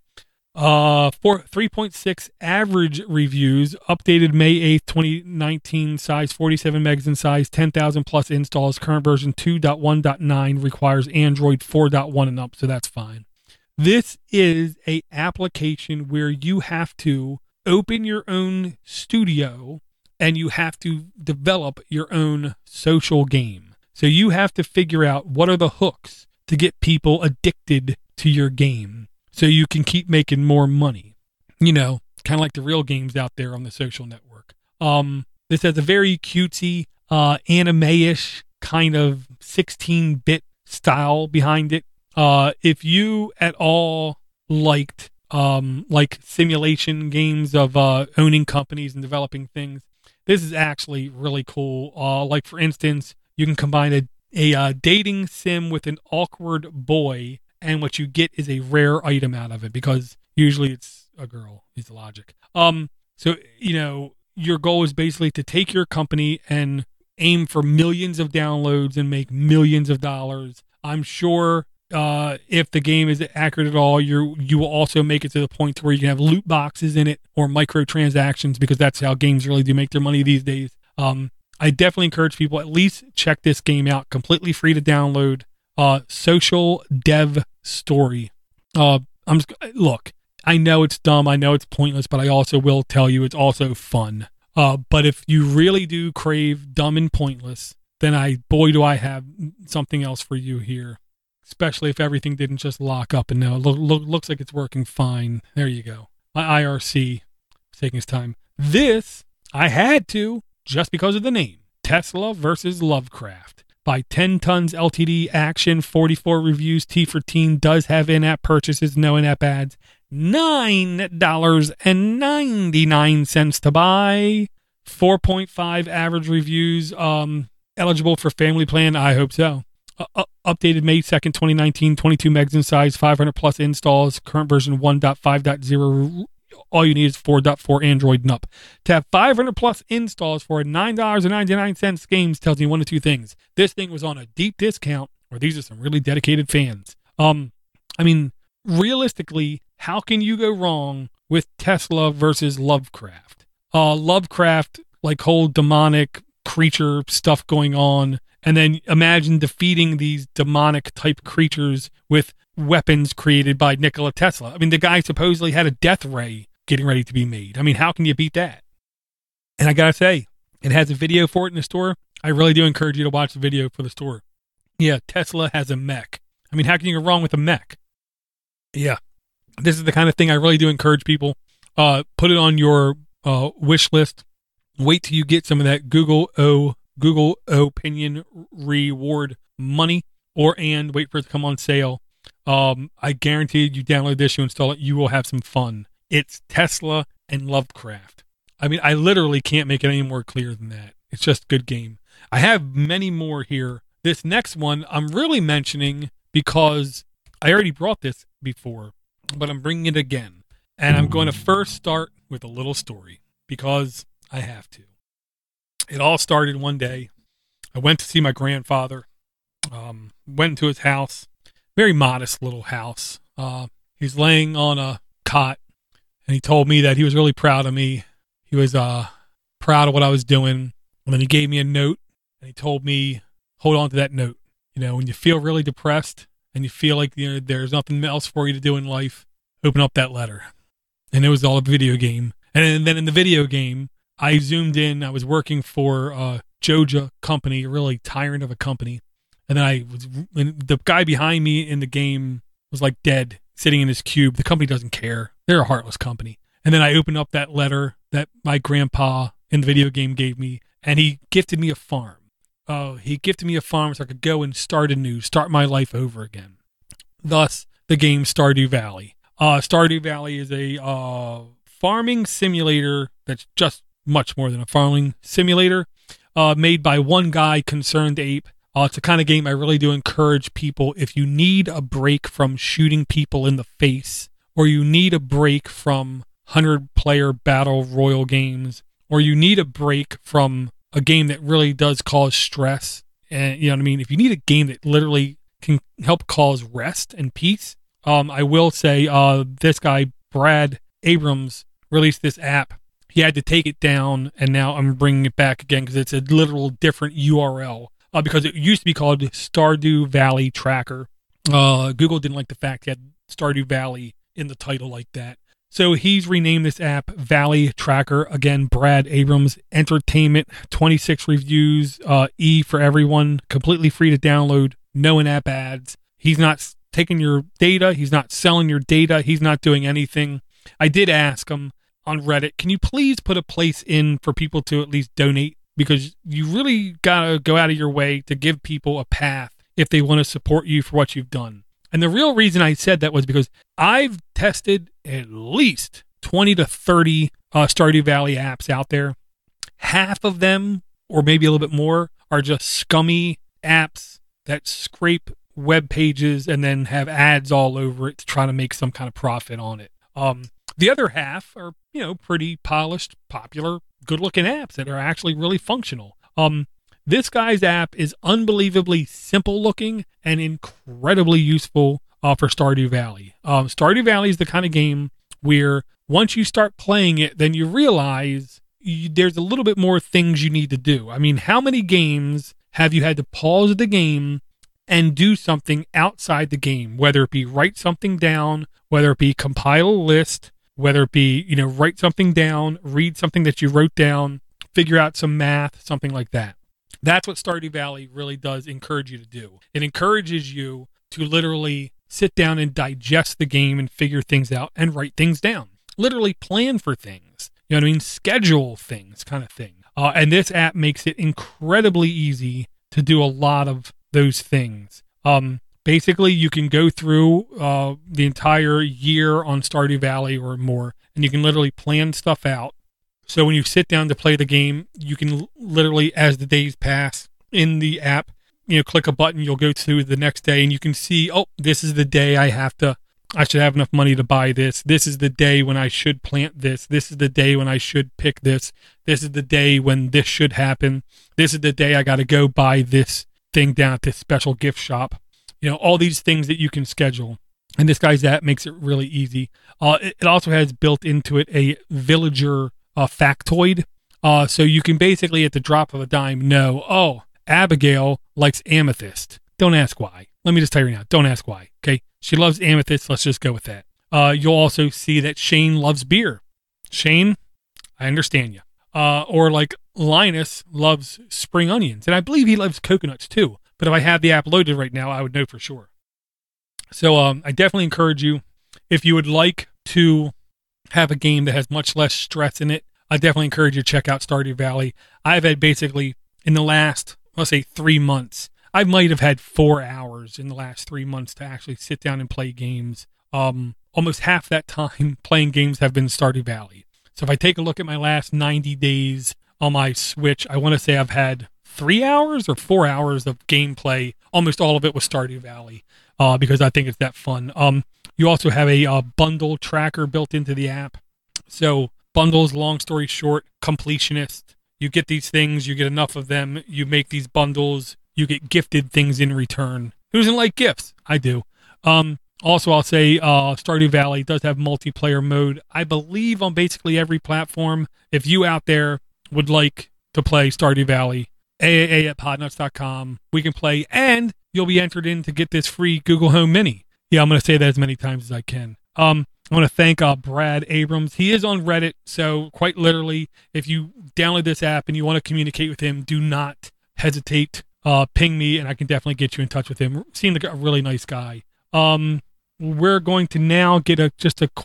Uh, for three point six average reviews, updated May eighth, twenty nineteen, size forty-seven megs in size, ten thousand plus installs, current version two point one point nine, requires Android four point one and up, so that's fine. This is a application where you have to open your own studio and you have to develop your own social game. So you have to figure out what are the hooks to get people addicted to your game, so you can keep making more money. You know, kind of like the real games out there on the social network. Um, this has a very cutesy, uh, anime-ish kind of sixteen-bit style behind it. Uh, if you at all liked um, like simulation games of uh, owning companies and developing things, this is actually really cool. Uh, like for instance, you can combine a, a uh, dating sim with an awkward boy, and what you get is a rare item out of it, because usually it's a girl is the logic. Um, so, you know, your goal is basically to take your company and aim for millions of downloads and make millions of dollars. I'm sure uh, if the game is accurate at all, you you will also make it to the point to where you can have loot boxes in it or microtransactions, because that's how games really do make their money these days. Um, I definitely encourage people at least check this game out. Completely free to download. Uh, Social Dev Story. Uh, I'm just, look, I know it's dumb. I know it's pointless, but I also will tell you it's also fun. Uh, but if you really do crave dumb and pointless, then I, boy, do I have something else for you here. Especially if everything didn't just lock up and now it lo- lo- looks like it's working fine. There you go. My I R C is taking its time. This, I had to, just because of the name. Tesla versus Lovecraft. By ten Tons Limited, action, forty-four reviews, T for teen, does have in-app purchases, no in-app ads, nine dollars and ninety-nine cents to buy, four point five average reviews, um, eligible for family plan, I hope so. Uh, uh, updated May second, twenty nineteen, twenty-two megs in size, five hundred plus installs, current version one point five point zero. All you need is four point four Android and up. To have five hundred plus installs for nine dollars and ninety-nine cents games tells me one of two things. This thing was on a deep discount, or these are some really dedicated fans. Um, I mean, realistically, how can you go wrong with Tesla versus Lovecraft? Uh, Lovecraft, like whole demonic creature stuff going on, and then imagine defeating these demonic type creatures with weapons created by Nikola Tesla. I mean, the guy supposedly had a death ray getting ready to be made. I mean, how can you beat that? And I gotta say, it has a video for it in the store. I really do encourage you to watch the video for the store. Yeah, Tesla has a mech. I mean, how can you go wrong with a mech? Yeah, this is the kind of thing I really do encourage people. Uh, put it on your uh, wish list. Wait till you get some of that Google O Google Opinion reward money, or and wait for it to come on sale. Um, I guarantee you download this, you install it, you will have some fun. It's Tesla and Lovecraft. I mean, I literally can't make it any more clear than that. It's just a good game. I have many more here. This next one I'm really mentioning because I already brought this before, but I'm bringing it again. And I'm going to first start with a little story because I have to. It all started one day. I went to see my grandfather, um, went into his house, very modest little house. Uh, he's laying on a cot, and he told me that he was really proud of me. He was uh, proud of what I was doing. And then he gave me a note, and he told me, hold on to that note. You know, when you feel really depressed and you feel like, you know, there's nothing else for you to do in life, open up that letter. And it was all a video game. And then in the video game, I zoomed in. I was working for a Joja company, a really tyrant of a company. And then I was, and the guy behind me in the game was like dead, sitting in his cube. The company doesn't care. They're a heartless company. And then I opened up that letter that my grandpa in the video game gave me, and he gifted me a farm. Oh, he gifted me a farm so I could go and start anew, start my life over again. Thus, the game Stardew Valley. Uh, Stardew Valley is a uh, farming simulator that's just much more than a farming simulator, uh, made by one guy, Concerned Ape. Uh, it's the kind of game I really do encourage people. If you need a break from shooting people in the face, or you need a break from hundred-player battle royal games, or you need a break from a game that really does cause stress, and you know what I mean? If you need a game that literally can help cause rest and peace, um, I will say uh, this guy, Brad Abrams, released this app. He had to take it down, and now I'm bringing it back again because it's a literal different U R L. Uh, because it used to be called Stardew Valley Tracker. Uh, Google didn't like the fact he had Stardew Valley in the title like that. So he's renamed this app Valley Tracker. Again, Brad Abrams. Entertainment, twenty-six reviews, uh, E for everyone, completely free to download, no in-app ads. He's not taking your data. He's not selling your data. He's not doing anything. I did ask him on Reddit, can you please put a place in for people to at least donate? Because you really got to go out of your way to give people a path if they want to support you for what you've done. And the real reason I said that was because I've tested at least twenty to thirty uh, Stardew Valley apps out there. Half of them, or maybe a little bit more, are just scummy apps that scrape web pages and then have ads all over it to try to make some kind of profit on it. Um, the other half are, you know, pretty polished, popular, good-looking apps that are actually really functional. Um, this guy's app is unbelievably simple-looking and incredibly useful uh, for Stardew Valley. Um, Stardew Valley is the kind of game where once you start playing it, then you realize you, there's a little bit more things you need to do. I mean, how many games have you had to pause the game and do something outside the game, whether it be write something down, whether it be compile a list, whether it be, you know, write something down, read something that you wrote down, figure out some math, something like that. That's what Stardew Valley really does encourage you to do. It encourages you to literally sit down and digest the game and figure things out and write things down. Literally plan for things. You know what I mean? Schedule things, kind of thing. Uh, and this app makes it incredibly easy to do a lot of those things. Um, Basically, you can go through uh, the entire year on Stardew Valley or more, and you can literally plan stuff out. So when you sit down to play the game, you can literally, as the days pass in the app, you know, click a button, you'll go to the next day, and you can see, oh, this is the day I have to, I should have enough money to buy this. This is the day when I should plant this. This is the day when I should pick this. This is the day when this should happen. This is the day I got to go buy this thing down at this special gift shop. You know, all these things that you can schedule. And this guy's app makes it really easy. Uh, it, it also has built into it a villager uh, factoid. Uh, so you can basically, at the drop of a dime, know, oh, Abigail likes amethyst. Don't ask why. Let me just tell you right now. Don't ask why. Okay. She loves amethyst. Let's just go with that. Uh, you'll also see that Shane loves beer. Shane, I understand you. Uh, or like Linus loves spring onions. And I believe he loves coconuts too. But if I have the app loaded right now, I would know for sure. So um, I definitely encourage you, if you would like to have a game that has much less stress in it, I definitely encourage you to check out Stardew Valley. I've had basically, in the last, let's say, three months, I might have had four hours in the last three months to actually sit down and play games. Um, almost half that time playing games have been Stardew Valley. So if I take a look at my last ninety days on my Switch, I want to say I've had three hours or four hours of gameplay. Almost all of it was Stardew Valley uh, because I think it's that fun. Um, you also have a uh, bundle tracker built into the app. So bundles, long story short, completionist. You get these things, you get enough of them, you make these bundles, you get gifted things in return. Who doesn't like gifts? I do. Um, also, I'll say uh, Stardew Valley does have multiplayer mode, I believe, on basically every platform. If you out there would like to play Stardew Valley, A A A at podnuts dot com. We can play, and you'll be entered in to get this free Google Home Mini. Yeah, I'm going to say that as many times as I can. Um, I want to thank uh, Brad Abrams. He is on Reddit, so quite literally, if you download this app and you want to communicate with him, do not hesitate. Uh, ping me, and I can definitely get you in touch with him. Seemed like a really nice guy. Um, we're going to now get a just a quite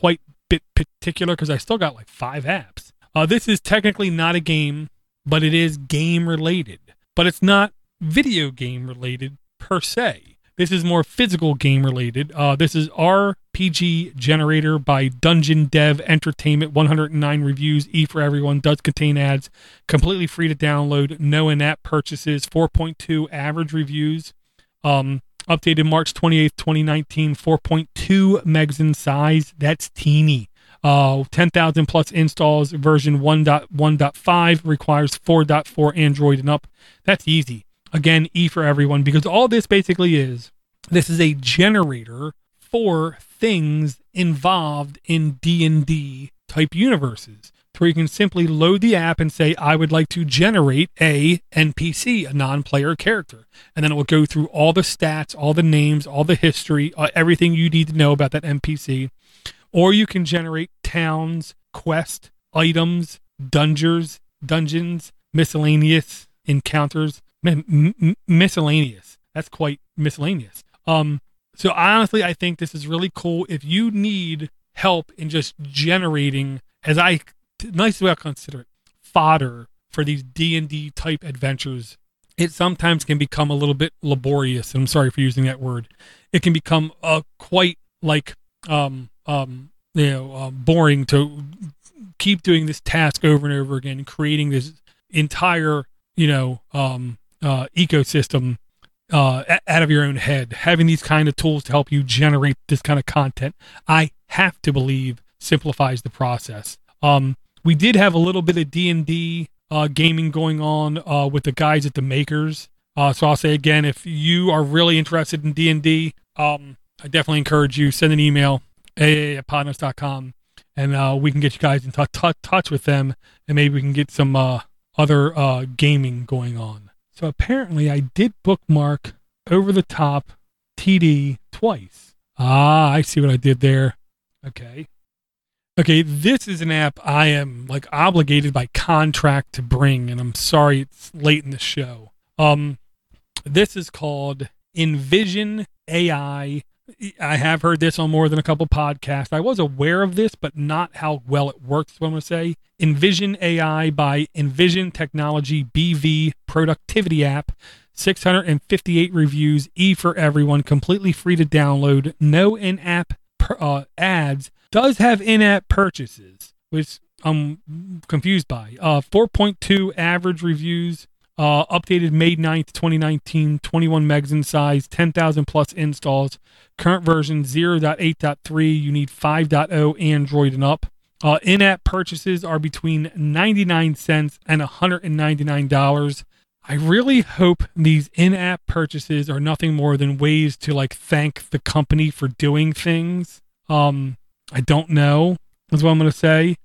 bit particular because I still got like five apps. Uh, this is technically not a game, but it is game related. But it's not video game related per se. This is more physical game related. Uh, this is R P G Generator by Dungeon Dev Entertainment. one hundred nine reviews, E for everyone, does contain ads, completely free to download, no in-app purchases, four point two average reviews, um, updated March twenty-eighth, twenty nineteen, four point two megs in size. That's teeny. Uh, ten thousand plus installs, version one point one point five, requires four point four Android and up. That's easy. Again, E for everyone, because all this basically is, this is a generator for things involved in D and D type universes, where you can simply load the app and say, I would like to generate a N P C, a non-player character. And then it will go through all the stats, all the names, all the history, uh, everything you need to know about that N P C. Or you can generate towns, quest, items, dungeons, dungeons, miscellaneous encounters. M- m- miscellaneous. That's quite miscellaneous. Um, so honestly, I think this is really cool. If you need help in just generating, as I, nice way I consider it, fodder for these D and D type adventures, it sometimes can become a little bit laborious. And I'm sorry for using that word. It can become uh, quite like, um, um, you know, uh, boring to keep doing this task over and over again, creating this entire, you know, um, uh, ecosystem uh, out of your own head. Having these kind of tools to help you generate this kind of content, I have to believe, simplifies the process. Um, we did have a little bit of D and D uh, gaming going on uh, with the guys at the Makers. Uh, so I'll say again, if you are really interested in D and D, um, I definitely encourage you, send an email, a a at podnuts dot com, and uh, we can get you guys in t- t- touch with them, and maybe we can get some uh, other uh, gaming going on. So apparently I did bookmark Over the Top T D twice. Ah, I see what I did there. Okay. Okay, this is an app I am like obligated by contract to bring, and I'm sorry it's late in the show. Um, this is called Envision A I. I have heard this on more than a couple podcasts. I was aware of this, but not how well it works, what I'm going to say. Envision A I by Envision Technology B V Productivity App. six hundred fifty-eight reviews, E for everyone, completely free to download, no in-app per, uh, ads. Does have in-app purchases, which I'm confused by. Uh, four point two average reviews. Uh, updated May ninth, twenty nineteen, twenty-one megs in size, ten thousand plus installs. Current version zero point eight point three. You need five point oh Android and up. Uh, in-app purchases are between ninety-nine cents and one hundred ninety-nine dollars. I really hope these in-app purchases are nothing more than ways to like thank the company for doing things. Um, I don't know, is what I'm going to say.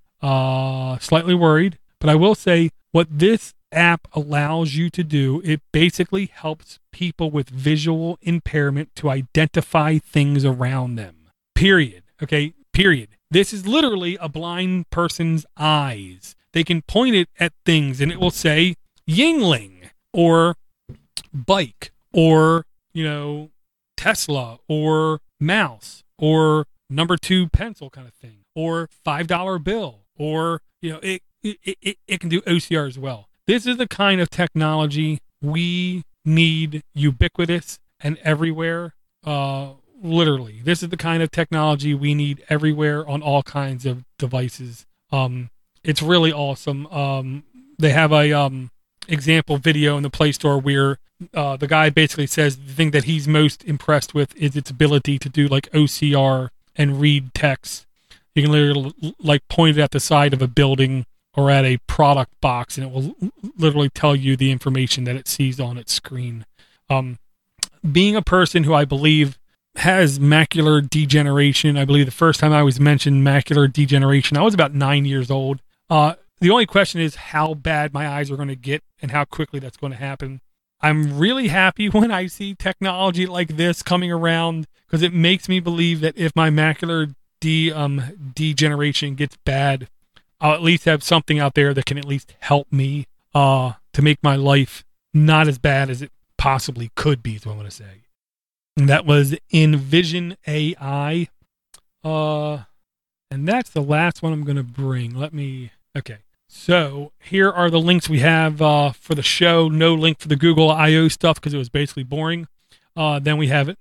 Uh, slightly worried, but I will say what this app allows you to do, it basically helps people with visual impairment to identify things around them. Period. Okay, period. This is literally a blind person's eyes. They can point it at things and it will say Yingling or bike or, you know, Tesla or mouse or number two pencil kind of thing or five dollar bill or, you know, it, it, it, it can do O C R as well. This is the kind of technology we need ubiquitous and everywhere. Uh, literally, this is the kind of technology we need everywhere on all kinds of devices. Um, it's really awesome. Um, they have a um, example video in the Play Store where uh, the guy basically says the thing that he's most impressed with is its ability to do like O C R and read text. You can literally like point it at the side of a building or at a product box, and it will literally tell you the information that it sees on its screen. Um, being a person who I believe has macular degeneration, I believe the first time I was mentioned macular degeneration, I was about nine years old. Uh, the only question is how bad my eyes are going to get and how quickly that's going to happen. I'm really happy when I see technology like this coming around because it makes me believe that if my macular de, um, degeneration gets bad, I'll at least have something out there that can at least help me uh, to make my life not as bad as it possibly could be, is what I'm going to say. And that was Envision A I. Uh, And that's the last one I'm going to bring. Let me, okay. So here are the links we have uh, for the show. No link for the Google I O stuff because it was basically boring. Uh, then we have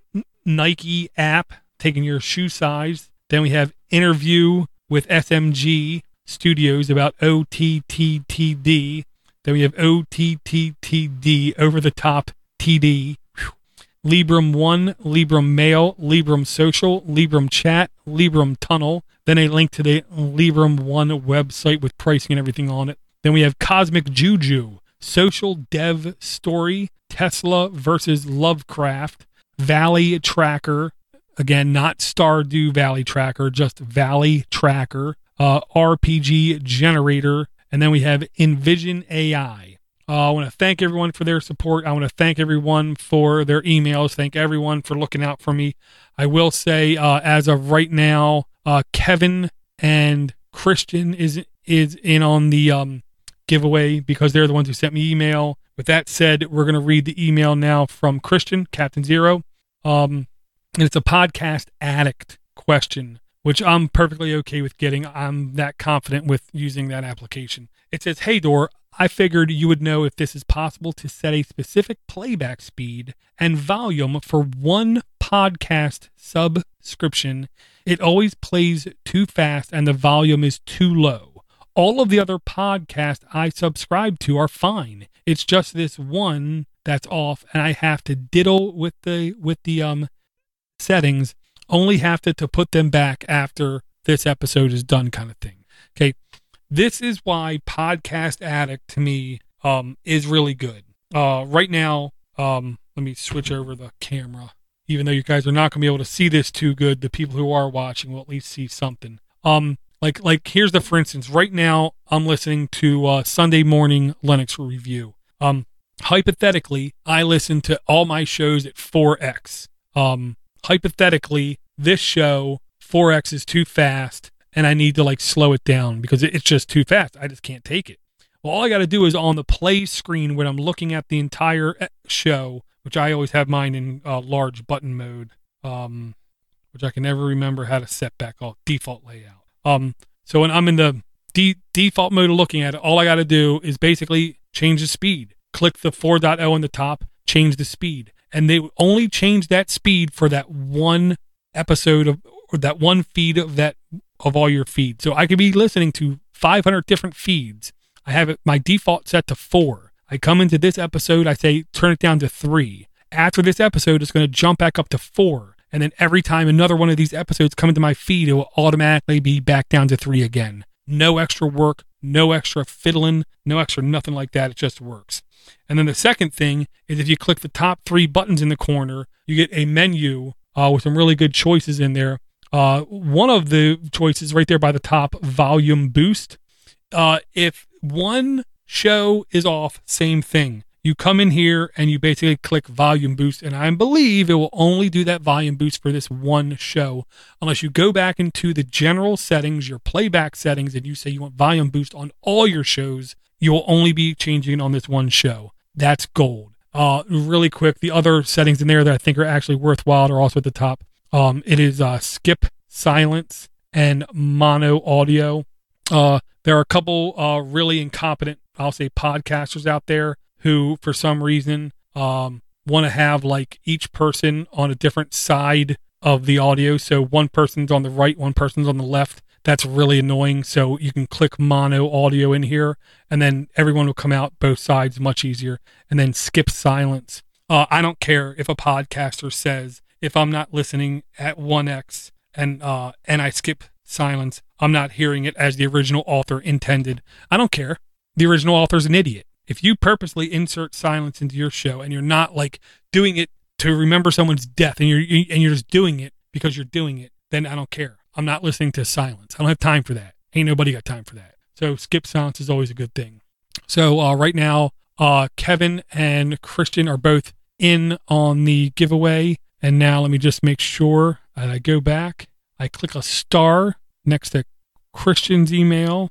Nike app, taking your shoe size. Then we have interview with S M G Studios about O T T T D. Then we have O T T T D, over the top T D. Whew. Librem one, Librem Mail, Librem Social, Librem Chat, Librem Tunnel. Then a link to the Librem one website with pricing and everything on it. Then we have Cosmic Juju, Social Dev Story, Tesla versus Lovecraft, Valley Tracker. Again, not Stardew Valley Tracker, just Valley Tracker, uh, R P G Generator, and then we have Envision A I. Uh, I want to thank everyone for their support. I want to thank everyone for their emails. Thank everyone for looking out for me. I will say, uh, as of right now, uh, Kevin and Christian is is in on the um, giveaway because they're the ones who sent me email. With that said, we're going to read the email now from Christian, Captain Zero. Um, and it's a podcast addict question, which I'm perfectly okay with getting. I'm that confident with using that application. It says, "Hey, Dor, I figured you would know if this is possible to set a specific playback speed and volume for one podcast subscription. It always plays too fast and the volume is too low. All of the other podcasts I subscribe to are fine. It's just this one that's off, and I have to diddle with the with the um settings. Only have to, to put them back after this episode is done, kind of thing." Okay, this is why Podcast Addict to me um is really good. Uh, right now, um, let me switch over the camera. Even though you guys are not going to be able to see this too good, the people who are watching will at least see something. Um, like like here's the, for instance, right now I'm listening to uh, Sunday Morning Linux Review. Um, hypothetically, I listen to all my shows at four X. Um, hypothetically, this show four X is too fast, and I need to like slow it down because it's just too fast. I just can't take it. Well, all I got to do is on the play screen when I'm looking at the entire show, which I always have mine in uh, large button mode, um, which I can never remember how to set back. Oh, default layout. Um, so when I'm in the de- default mode of looking at it, all I got to do is basically change the speed. Click the four point oh on the top, change the speed. And they only change that speed for that one episode of, or that one feed of that, of all your feeds. So I could be listening to five hundred different feeds. I have it, my default set to four. I come into this episode, I say, turn it down to three. After this episode, it's going to jump back up to four. And then every time another one of these episodes come into my feed, it will automatically be back down to three again. No extra work, no extra fiddling, no extra nothing like that. It just works. And then the second thing is if you click the top three buttons in the corner, you get a menu uh, with some really good choices in there. Uh, one of the choices right there by the top, volume boost. Uh, if one show is off, same thing. You come in here and you basically click volume boost, and I believe it will only do that volume boost for this one show. Unless you go back into the general settings, your playback settings, and you say you want volume boost on all your shows, you will only be changing on this one show. That's gold. Uh, really quick, the other settings in there that I think are actually worthwhile are also at the top. Um, it is uh, skip, silence, and mono audio. Uh, there are a couple uh, really incompetent, I'll say, podcasters out there who, for some reason, um, want to have like each person on a different side of the audio. So one person's on the right, one person's on the left. That's really annoying. So you can click mono audio in here, and then everyone will come out both sides much easier. And then skip silence. Uh, I don't care if a podcaster says, if I'm not listening at one X and uh, and I skip silence, I'm not hearing it as the original author intended. I don't care. The original author's an idiot. If you purposely insert silence into your show and you're not like doing it to remember someone's death, and you're and you're just doing it because you're doing it, then I don't care. I'm not listening to silence. I don't have time for that. Ain't nobody got time for that. So skip silence is always a good thing. So uh, right now, uh, Kevin and Christian are both in on the giveaway. And now let me just make sure that I go back. I click a star next to Christian's email,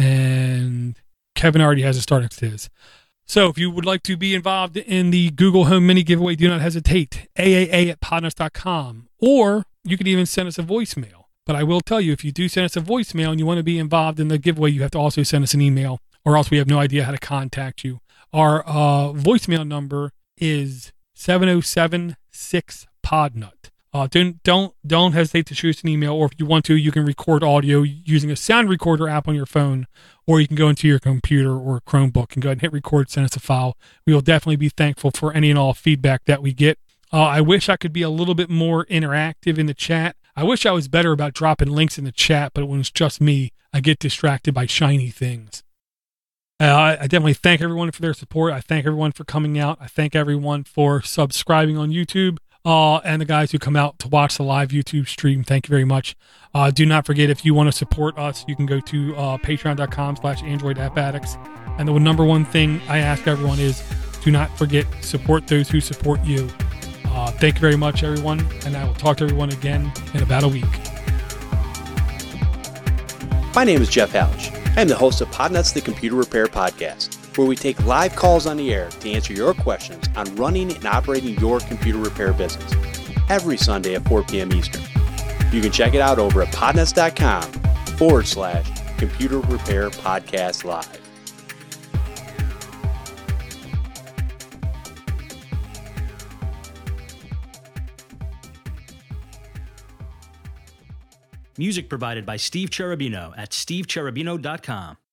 and Kevin already has a star next to his. So if you would like to be involved in the Google Home Mini giveaway, do not hesitate. A A A at podnuts dot com. Or you can even send us a voicemail. But I will tell you, if you do send us a voicemail and you want to be involved in the giveaway, you have to also send us an email, or else we have no idea how to contact you. Our uh, voicemail number is seven oh seven six podnut. Uh, don't don't don't hesitate to shoot us an email, or if you want to, you can record audio using a sound recorder app on your phone, or you can go into your computer or Chromebook and go ahead and hit record, send us a file. We will definitely be thankful for any and all feedback that we get. Uh, I wish I could be a little bit more interactive in the chat. I wish I was better about dropping links in the chat, but when it's just me, I get distracted by shiny things. Uh, I definitely thank everyone for their support. I thank everyone for coming out. I thank everyone for subscribing on YouTube. Uh, and the guys who come out to watch the live YouTube stream, thank you very much. Uh, do not forget, if you want to support us, you can go to uh, patreon.com slash Android App Addicts. And the number one thing I ask everyone is, do not forget, support those who support you. Uh, thank you very much, everyone, and I will talk to everyone again in about a week. My name is Jeff Hallich. I am the host of Podnuts, the Computer Repair Podcast, where we take live calls on the air to answer your questions on running and operating your computer repair business every Sunday at four p.m. Eastern. You can check it out over at podnuts.com forward slash computer repair podcast live. Music provided by Steve Cherubino at steve cherubino dot com.